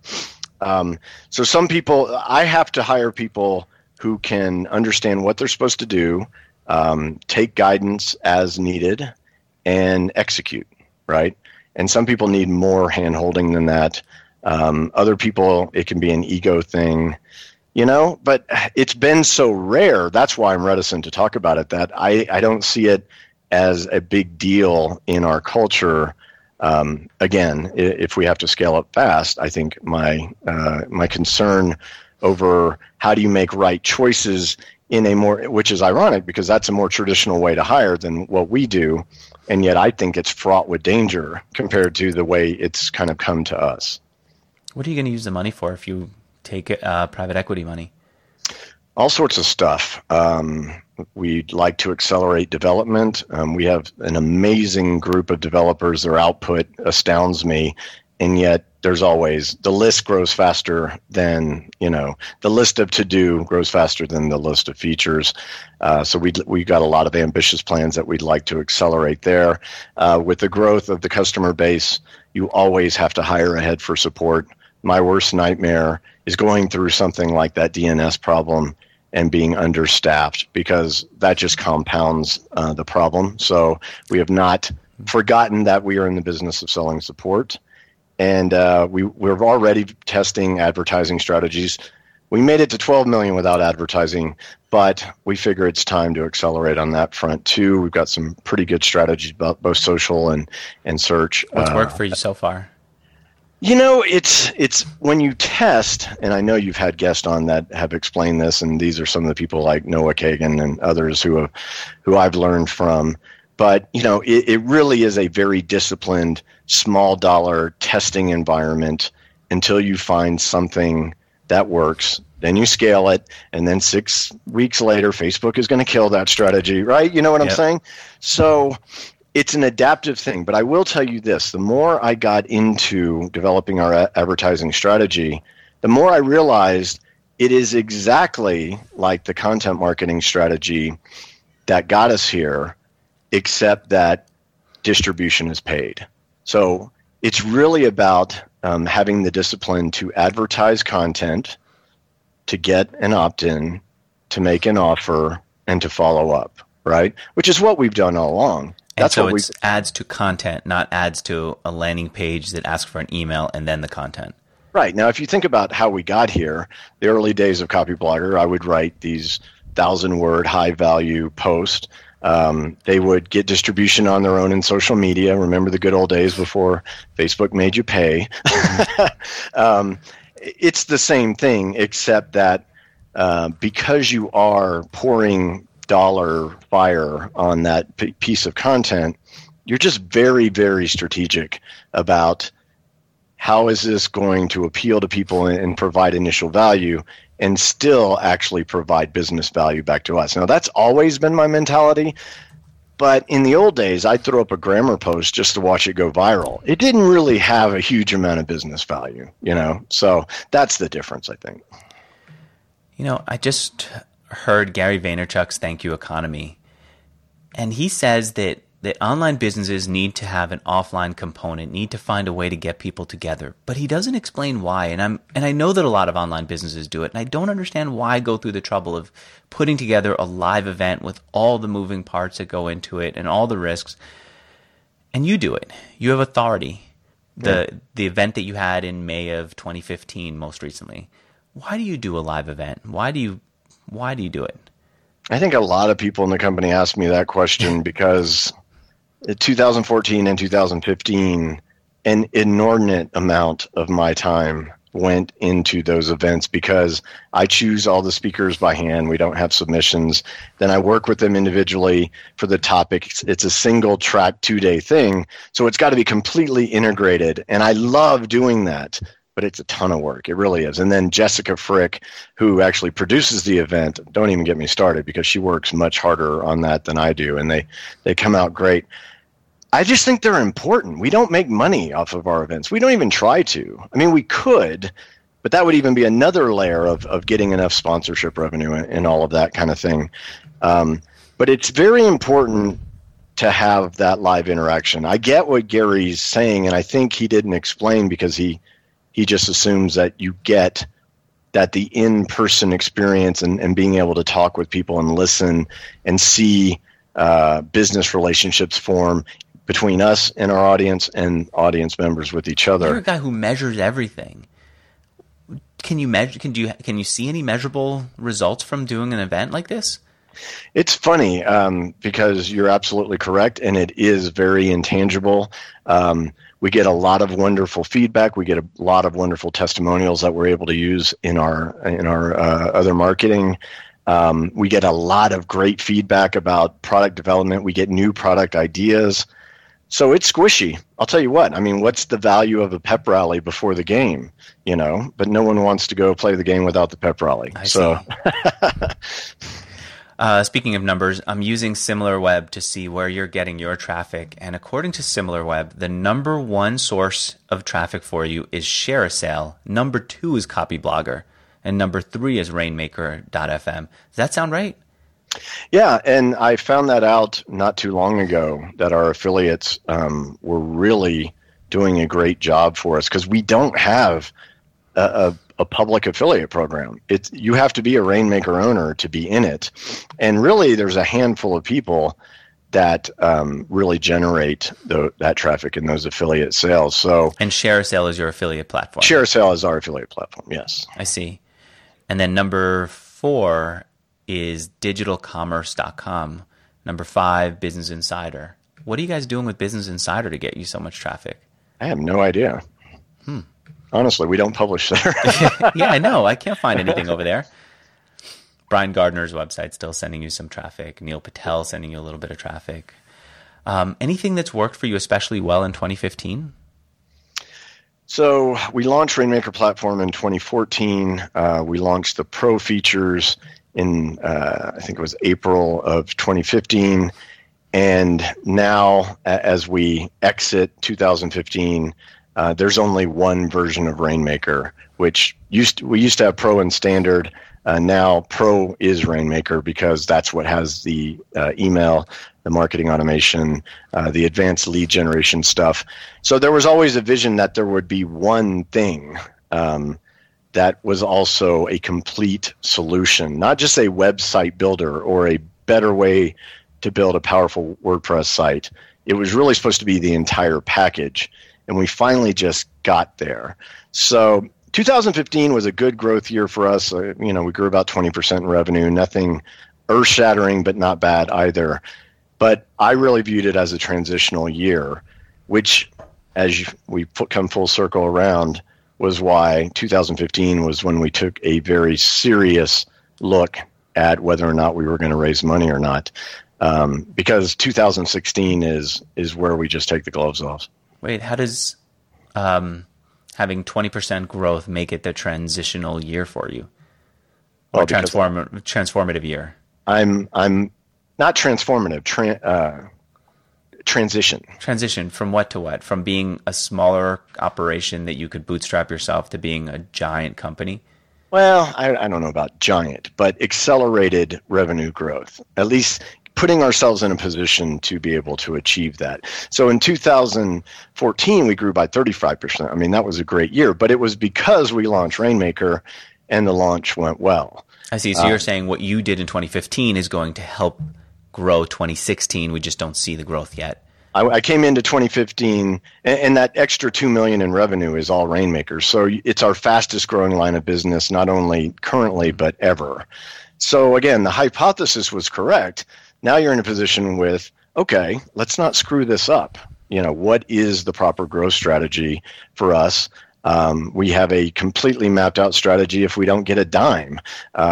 Speaker 2: So some people, I have to hire people who can understand what they're supposed to do, take guidance as needed, and execute, right? And some people need more hand-holding than that. Other people, it can be an ego thing, but it's been so rare. That's why I'm reticent to talk about it, that I don't see it as a big deal in our culture. Again, if we have to scale up fast, I think my concern over how do you make right choices in a more, which is ironic because that's a more traditional way to hire than what we do, and yet I think it's fraught with danger compared to the way it's kind of come to us.
Speaker 1: What are you going to use the money for if you take private equity money?
Speaker 2: All sorts of stuff. We'd like to accelerate development. We have an amazing group of developers. Their output astounds me, and yet there's always the list grows faster than the list of to-do grows faster than the list of features. So we got a lot of ambitious plans that we'd like to accelerate there. With the growth of the customer base, you always have to hire ahead for support. My worst nightmare is going through something like that DNS problem and being understaffed because that just compounds the problem. So we have not forgotten that we are in the business of selling support. And we're already testing advertising strategies. We made it to 12 million without advertising, but we figure it's time to accelerate on that front too. We've got some pretty good strategies about both social and search.
Speaker 1: What's worked for you so far?
Speaker 2: It's when you test, and I know you've had guests on that have explained this, and these are some of the people like Noah Kagan and others who I've learned from. But it really is a very disciplined, small dollar testing environment until you find something that works then you scale it, and then 6 weeks later, Facebook is going to kill that strategy, right? You know what I'm saying? So it's an adaptive thing. But I will tell you this, the more I got into developing our advertising strategy, the more I realized it is exactly like the content marketing strategy that got us here, except that distribution is paid. So it's really about having the discipline to advertise content, to get an opt-in, to make an offer, and to follow up, right? Which is what we've done all along.
Speaker 1: That's so it's ads to content, not ads to a landing page that asks for an email and then the content.
Speaker 2: Right. Now, if you think about how we got here, the early days of Copyblogger, I would write these 1,000-word high-value posts. They would get distribution on their own in social media. Remember the good old days before Facebook made you pay. It's the same thing, except that because you are pouring dollar fire on that piece of content, you're just very, very strategic about how is this going to appeal to people and provide initial value and still actually provide business value back to us. Now, that's always been my mentality, but in the old days, I'd throw up a grammar post just to watch it go viral. It didn't really have a huge amount of business value, So that's the difference, I think.
Speaker 1: I just heard Gary Vaynerchuk's Thank You Economy, and he says that online businesses need to have an offline component, need to find a way to get people together. But he doesn't explain why. And I know that a lot of online businesses do it, and I don't understand why go through the trouble of putting together a live event with all the moving parts that go into it and all the risks. And you do it. You have authority. The event that you had in May of 2015 most recently. Why do you do a live event? Why do you do it?
Speaker 2: I think a lot of people in the company ask me that question because in 2014 and 2015, an inordinate amount of my time went into those events because I choose all the speakers by hand. We don't have submissions. Then I work with them individually for the topic. It's a single track 2-day thing. So it's got to be completely integrated. And I love doing that, but it's a ton of work. It really is. And then Jessica Frick, who actually produces the event, don't even get me started because she works much harder on that than I do. And they come out great. I just think they're important. We don't make money off of our events. We don't even try to. I mean, we could, but that would even be another layer of getting enough sponsorship revenue and all of that kind of thing. But it's very important to have that live interaction. I get what Gary's saying, and I think he didn't explain because he just assumes that you get that the in-person experience and being able to talk with people and listen and see business relationships form between us and our audience and audience members with each other.
Speaker 1: You're a guy who measures everything. Can you see any measurable results from doing an event like this?
Speaker 2: It's funny because you're absolutely correct, and it is very intangible. We get a lot of wonderful feedback. We get a lot of wonderful testimonials that we're able to use in our other marketing. We get a lot of great feedback about product development. We get new product ideas. So it's squishy. I'll tell you what. I mean, what's the value of a pep rally before the game? But no one wants to go play the game without the pep rally.
Speaker 1: See. Speaking of numbers, I'm using SimilarWeb to see where you're getting your traffic. And according to SimilarWeb, the number one source of traffic for you is ShareASale. Number 2 is Copyblogger. And number 3 is Rainmaker.fm. Does that sound right?
Speaker 2: Yeah, and I found that out not too long ago that our affiliates were really doing a great job for us because we don't have a public affiliate program. You have to be a Rainmaker owner to be in it. And really, there's a handful of people that really generate that traffic and those affiliate sales.
Speaker 1: And ShareASale is your affiliate platform.
Speaker 2: ShareASale is our affiliate platform, yes.
Speaker 1: I see. And then number 4 is digitalcommerce.com. Number 5, Business Insider. What are you guys doing with Business Insider to get you so much traffic?
Speaker 2: I have no idea. Honestly, we don't publish there.
Speaker 1: Yeah, I know. I can't find anything over there. Brian Gardner's website still sending you some traffic. Neil Patel sending you a little bit of traffic. Anything that's worked for you especially well in 2015?
Speaker 2: So we launched Rainmaker Platform in 2014. We launched the Pro features in, I think it was April of 2015. And now, as we exit 2015, there's only one version of Rainmaker, which we used to have Pro and Standard. Now Pro is Rainmaker because that's what has the email, the marketing automation, the advanced lead generation stuff. So there was always a vision that there would be one thing that was also a complete solution, not just a website builder or a better way to build a powerful WordPress site. It was really supposed to be the entire package, and we finally just got there. So 2015 was a good growth year for us. We grew about 20% in revenue, nothing earth-shattering, but not bad either. But I really viewed it as a transitional year, which, we come full circle around, was why 2015 was when we took a very serious look at whether or not we were going to raise money or not. Because 2016 is where we just take the gloves off.
Speaker 1: Wait, how does having 20% growth make it the transitional year for you? Or transformative year? I'm
Speaker 2: not transformative, transition.
Speaker 1: Transition from what to what? From being a smaller operation that you could bootstrap yourself to being a giant company?
Speaker 2: Well, I don't know about giant, but accelerated revenue growth. At least putting ourselves in a position to be able to achieve that. So in 2014, we grew by 35%. I mean, that was a great year, but it was because we launched Rainmaker and the launch went well.
Speaker 1: I see. So you're saying what you did in 2015 is going to help grow 2016. We just don't see the growth yet.
Speaker 2: I came into 2015, and that extra $2 million in revenue is all Rainmaker. So it's our fastest growing line of business, not only currently, but ever. So again, the hypothesis was correct. Now you're in a position with, okay, let's not screw this up. What is the proper growth strategy for us? We have a completely mapped out strategy if we don't get a dime.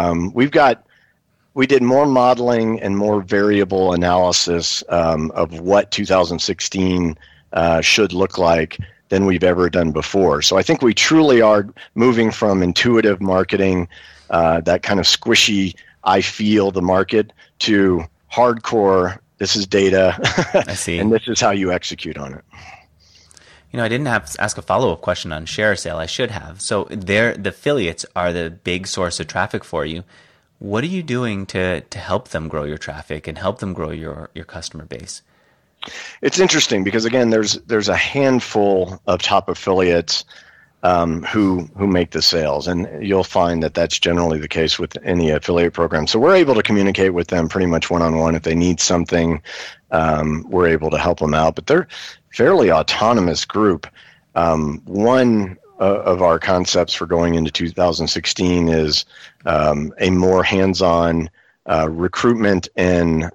Speaker 2: We did more modeling and more variable analysis of what 2016 should look like than we've ever done before. So I think we truly are moving from intuitive marketing, that kind of squishy, I feel the market, to hardcore, this is data,
Speaker 1: I see.
Speaker 2: And this is how you execute on it.
Speaker 1: I didn't have to ask a follow-up question on ShareASale. I should have. So the affiliates are the big source of traffic for you. What are you doing to help them grow your traffic and help them grow your customer base?
Speaker 2: It's interesting because, again, there's a handful of top affiliates who make the sales, and you'll find that that's generally the case with any affiliate program. So we're able to communicate with them pretty much one-on-one. If they need something, we're able to help them out. But they're a fairly autonomous group. One of our concepts for going into 2016 is a more hands-on recruitment and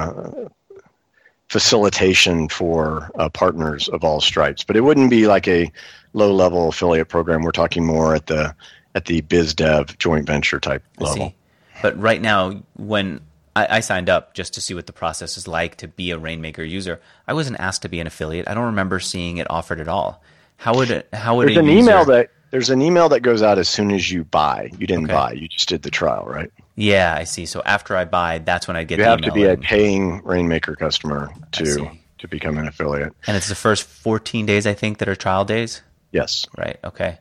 Speaker 2: facilitation for partners of all stripes. But it wouldn't be like a low-level affiliate program. We're talking more at the biz dev joint venture type level.
Speaker 1: I see. But right now, when I signed up just to see what the process is like to be a Rainmaker user, I wasn't asked to be an affiliate. I don't remember seeing it offered at all. There's an email
Speaker 2: that goes out as soon as you buy. You didn't buy. You just did the trial, right?
Speaker 1: Yeah, I see. So after I buy, that's when I get the email.
Speaker 2: You have to be a paying Rainmaker customer to become an affiliate.
Speaker 1: And it's the first 14 days, I think, that are trial days?
Speaker 2: Yes.
Speaker 1: Right, okay.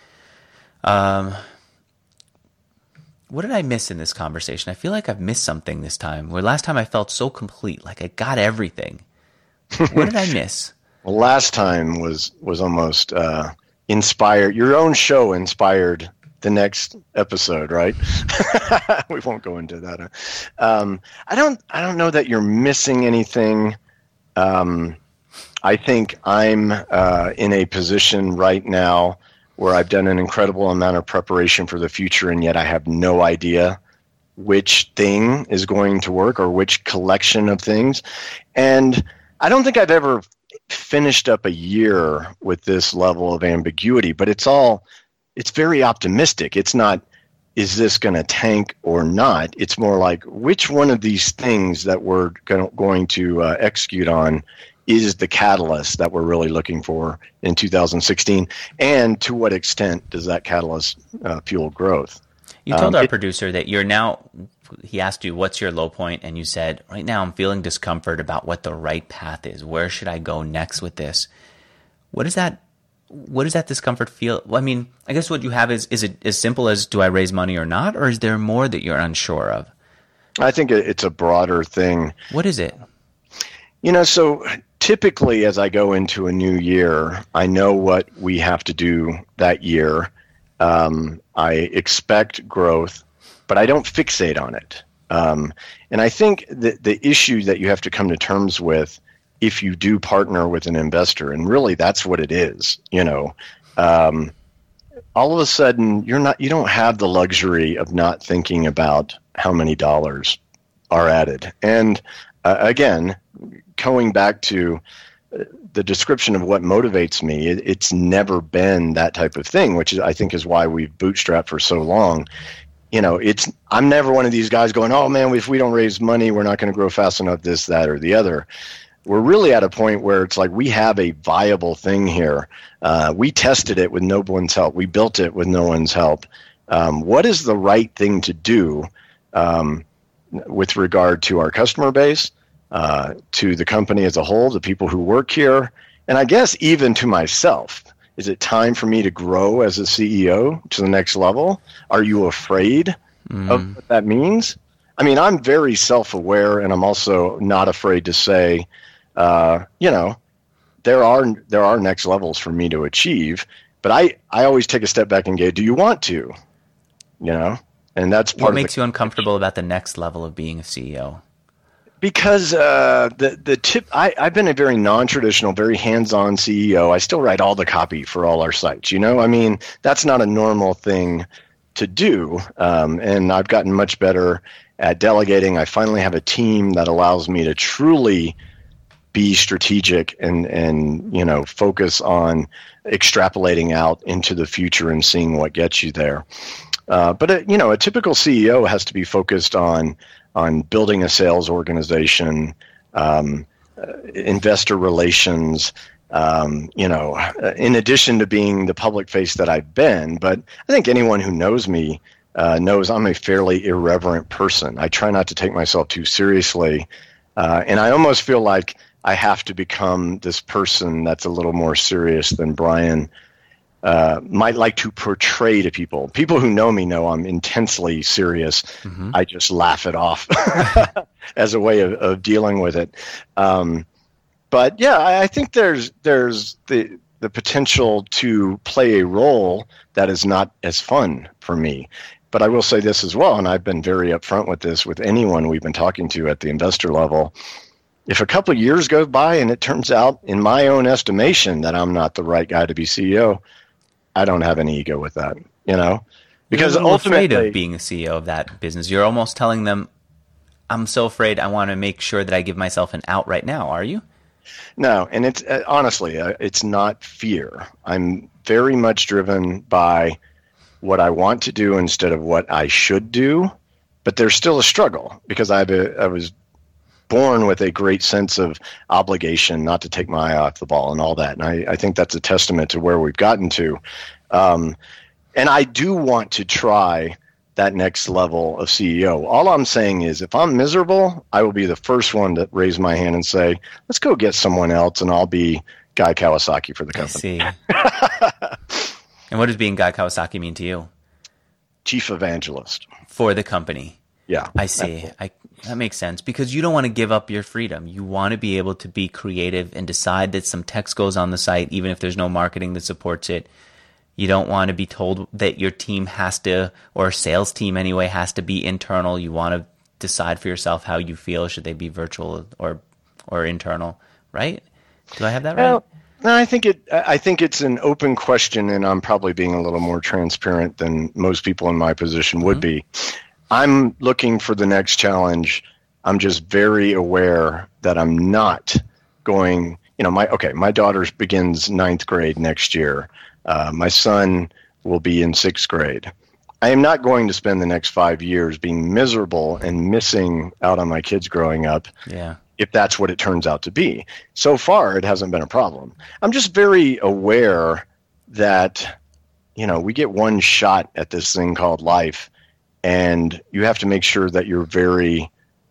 Speaker 1: What did I miss in this conversation? I feel like I've missed something this time, where last time I felt so complete, like I got everything. What did I miss?
Speaker 2: Well, last time was almost inspired. Your own show inspired the next episode, right? We won't go into that. I don't know that you're missing anything. I think I'm in a position right now where I've done an incredible amount of preparation for the future, and yet I have no idea which thing is going to work or which collection of things. And I don't think I've ever finished up a year with this level of ambiguity, but it's very optimistic. It's not, is this going to tank or not? It's more like, which one of these things that we're going to execute on is the catalyst that we're really looking for in 2016, and to what extent does that catalyst fuel growth?
Speaker 1: You told our producer that you're now, he asked you, what's your low point? And you said, right now I'm feeling discomfort about what the right path is. Where should I go next with this? What does that discomfort feel? Well, I mean, I guess what you have is it as simple as, do I raise money or not? Or is there more that you're unsure of?
Speaker 2: I think it's a broader thing.
Speaker 1: What is it?
Speaker 2: So typically as I go into a new year, I know what we have to do that year. I expect growth, but I don't fixate on it. And I think that the issue that you have to come to terms with if you do partner with an investor, and really that's what it is, all of a sudden you don't have the luxury of not thinking about how many dollars are added. And again, going back to the description of what motivates me, it's never been that type of thing, which I think is why we've bootstrapped for so long. I'm never one of these guys going, oh man, if we don't raise money, we're not going to grow fast enough, this, that, or the other. We're really at a point where it's like we have a viable thing here. We tested it with no one's help. We built it with no one's help. What is the right thing to do with regard to our customer base, to the company as a whole, the people who work here, and I guess even to myself? Is it time for me to grow as a CEO to the next level? Are you afraid of what that means? I mean, I'm very self-aware, and I'm also not afraid to say, there are next levels for me to achieve, but I always take a step back and go, do you want to? And that's part of
Speaker 1: what makes you uncomfortable about the next level of being a CEO?
Speaker 2: Because the tip, I've been a very non-traditional, very hands-on CEO. I still write all the copy for all our sites. I mean, that's not a normal thing to do, and I've gotten much better at delegating. I finally have a team that allows me to truly be strategic and focus on extrapolating out into the future and seeing what gets you there. But a typical CEO has to be focused on building a sales organization, investor relations, in addition to being the public face that I've been. But I think anyone who knows me knows I'm a fairly irreverent person. I try not to take myself too seriously. And I almost feel like I have to become this person that's a little more serious than Brian might like to portray to people. People who know me know I'm intensely serious. Mm-hmm. I just laugh it off as a way of dealing with it. But yeah, I think there's the potential to play a role that is not as fun for me. But I will say this as well, and I've been very upfront with this with anyone we've been talking to at the investor level. If a couple of years go by and it turns out, in my own estimation, that I'm not the right guy to be CEO, I don't have any ego with that, because
Speaker 1: you're
Speaker 2: ultimately,
Speaker 1: afraid of being a CEO of that business. You're almost telling them, I'm so afraid, I want to make sure that I give myself an out right now. Are you?
Speaker 2: No. And it's honestly, it's not fear. I'm very much driven by what I want to do instead of what I should do, but there's still a struggle because I was born with a great sense of obligation not to take my eye off the ball and all that. And I think that's a testament to where we've gotten to. And I do want to try that next level of CEO. All I'm saying is if I'm miserable, I will be the first one to raise my hand and say, let's go get someone else and I'll be Guy Kawasaki for the company.
Speaker 1: I see. And what does being Guy Kawasaki mean to you?
Speaker 2: Chief evangelist.
Speaker 1: For the company.
Speaker 2: Yeah.
Speaker 1: I see. That makes sense because you don't want to give up your freedom. You want to be able to be creative and decide that some text goes on the site even if there's no marketing that supports it. You don't want to be told that your team has to, or a sales team anyway, has to be internal. You want to decide for yourself how you feel. Should they be virtual or internal, right? Do I have that right?
Speaker 2: Well, no, I think it's an open question, and I'm probably being a little more transparent than most people in my position would be. I'm looking for the next challenge. I'm just very aware that I'm not going, my daughter begins 9th grade next year. My son will be in 6th grade. I am not going to spend the next 5 years being miserable and missing out on my kids growing up.
Speaker 1: Yeah.
Speaker 2: if that's what it turns out to be. So far, it hasn't been a problem. I'm just very aware that, we get one shot at this thing called life, and you have to make sure that you're very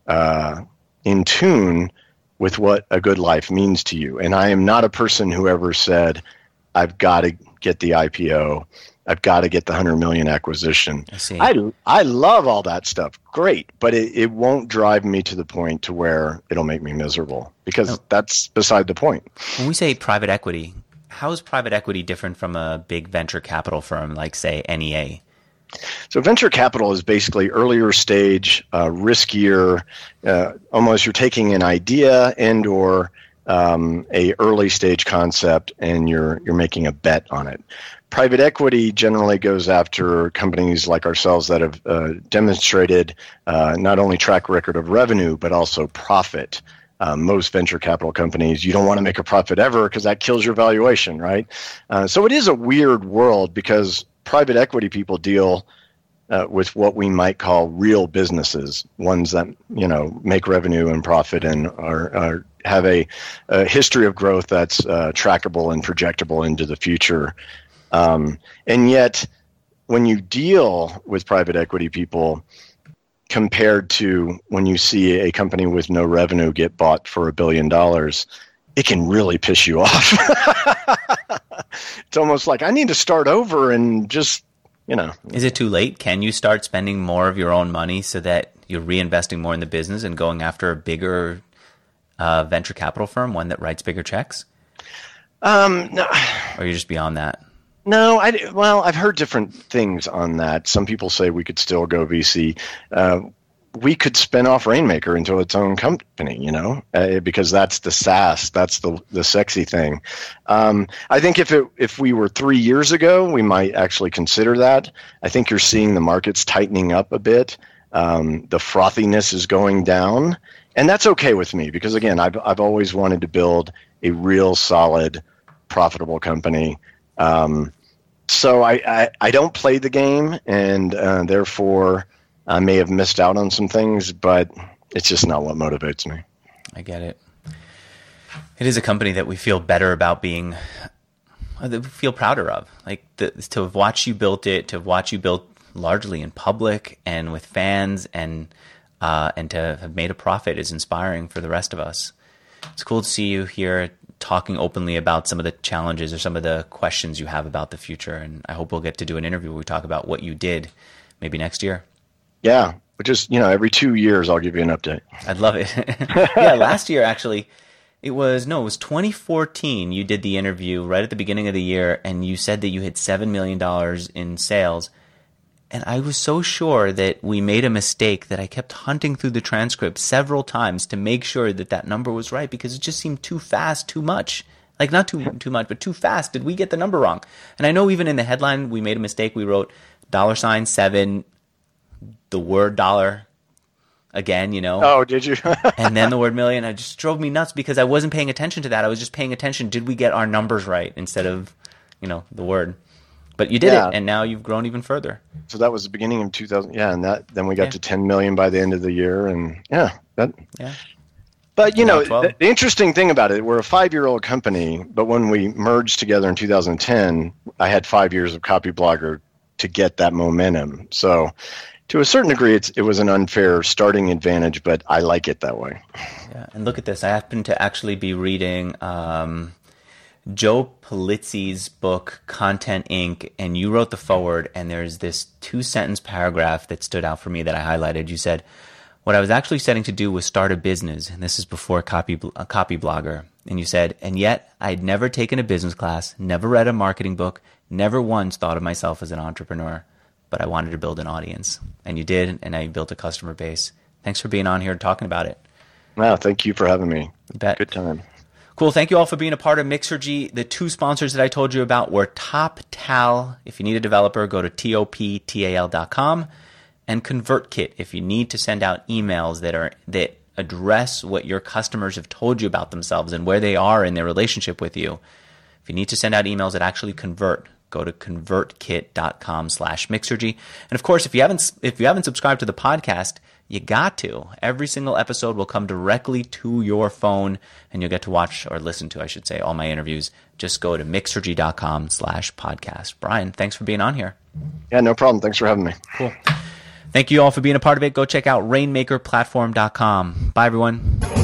Speaker 2: in tune with what a good life means to you. And I am not a person who ever said, I've got to get the IPO. I've got to get the 100 million acquisition.
Speaker 1: I see.
Speaker 2: I love all that stuff. Great. But it won't drive me to the point to where it'll make me miserable, because that's beside the point.
Speaker 1: When we say private equity, how is private equity different from a big venture capital firm like, say, NEA?
Speaker 2: So venture capital is basically earlier stage, riskier, almost you're taking an idea and or a early stage concept, and you're making a bet on it. Private equity generally goes after companies like ourselves that have demonstrated not only track record of revenue, but also profit. Most venture capital companies, you don't want to make a profit ever because that kills your valuation, right? So it is a weird world, because private equity people deal with what we might call real businesses, ones that make revenue and profit and are have a history of growth that's trackable and projectable into the future. And yet, when you deal with private equity people, compared to when you see a company with no revenue get bought for $1 billion, it can really piss you off. It's almost like, I need to start over and just,
Speaker 1: Is it too late? Can you start spending more of your own money so that you're reinvesting more in the business and going after a bigger venture capital firm, one that writes bigger checks?
Speaker 2: No.
Speaker 1: Or you're just beyond that?
Speaker 2: No, I've heard different things on that. Some people say we could still go VC. We could spin off Rainmaker into its own company, because that's the SaaS, that's the sexy thing. I think if we were 3 years ago, we might actually consider that. I think you're seeing the markets tightening up a bit. The frothiness is going down, and that's okay with me, because again, I've always wanted to build a real solid, profitable company. So I don't play the game, and therefore I may have missed out on some things, but it's just not what motivates me.
Speaker 1: I get it. It is a company that we feel better about that we feel prouder of. Like to have watched you build it, to have watched you build largely in public and with fans, and to have made a profit is inspiring for the rest of us. It's cool to see you here talking openly about some of the challenges or some of the questions you have about the future. And I hope we'll get to do an interview where we talk about what you did maybe next year.
Speaker 2: Yeah. But just, every 2 years, I'll give you an update.
Speaker 1: I'd love it. Yeah. Last year, actually, it was 2014. You did the interview right at the beginning of the year, and you said that you hit $7 million in sales. And I was so sure that we made a mistake that I kept hunting through the transcript several times to make sure that that number was right, because it just seemed too fast, too much. Like not too much, but too fast. Did we get the number wrong? And I know even in the headline we made a mistake. We wrote $7, the word dollar again,
Speaker 2: Oh, did you?
Speaker 1: And then the word million. It just drove me nuts because I wasn't paying attention to that. I was just paying attention. Did we get our numbers right instead of, the word? But you did it, and now you've grown even further.
Speaker 2: So that was the beginning of 2000. Yeah, and then we got to 10 million by the end of the year, and But the interesting thing about it, we're a 5-year-old company, but when we merged together in 2010, I had 5 years of Copyblogger to get that momentum. So, to a certain degree, it was an unfair starting advantage, but I like it that way.
Speaker 1: Yeah, and look at this. I happen to actually be reading Joe Pulizzi's book, Content Inc., and you wrote the foreword, and there's this 2-sentence paragraph that stood out for me that I highlighted. You said, what I was actually setting to do was start a business, and this is before Copyblogger. And you said, and yet I'd never taken a business class, never read a marketing book, never once thought of myself as an entrepreneur, but I wanted to build an audience. And you did, and now you built a customer base. Thanks for being on here and talking about it.
Speaker 2: Wow, thank you for having me.
Speaker 1: You bet.
Speaker 2: Good time.
Speaker 1: Cool. Thank you all for being a part of Mixergy. The 2 sponsors that I told you about were TopTal. If you need a developer, go to toptal.com, and ConvertKit. If you need to send out emails that address what your customers have told you about themselves and where they are in their relationship with you. If you need to send out emails that actually convert, go to convertkit.com/Mixergy. And of course, if you haven't subscribed to the podcast, You got to. Every single episode will come directly to your phone, and you'll get to watch, or listen to, I should say, all my interviews. Just go to Mixergy.com/podcast. Brian, thanks for being on here.
Speaker 2: Yeah, no problem. Thanks for having me.
Speaker 1: Cool. Thank you all for being a part of it. Go check out rainmakerplatform.com. Bye, everyone.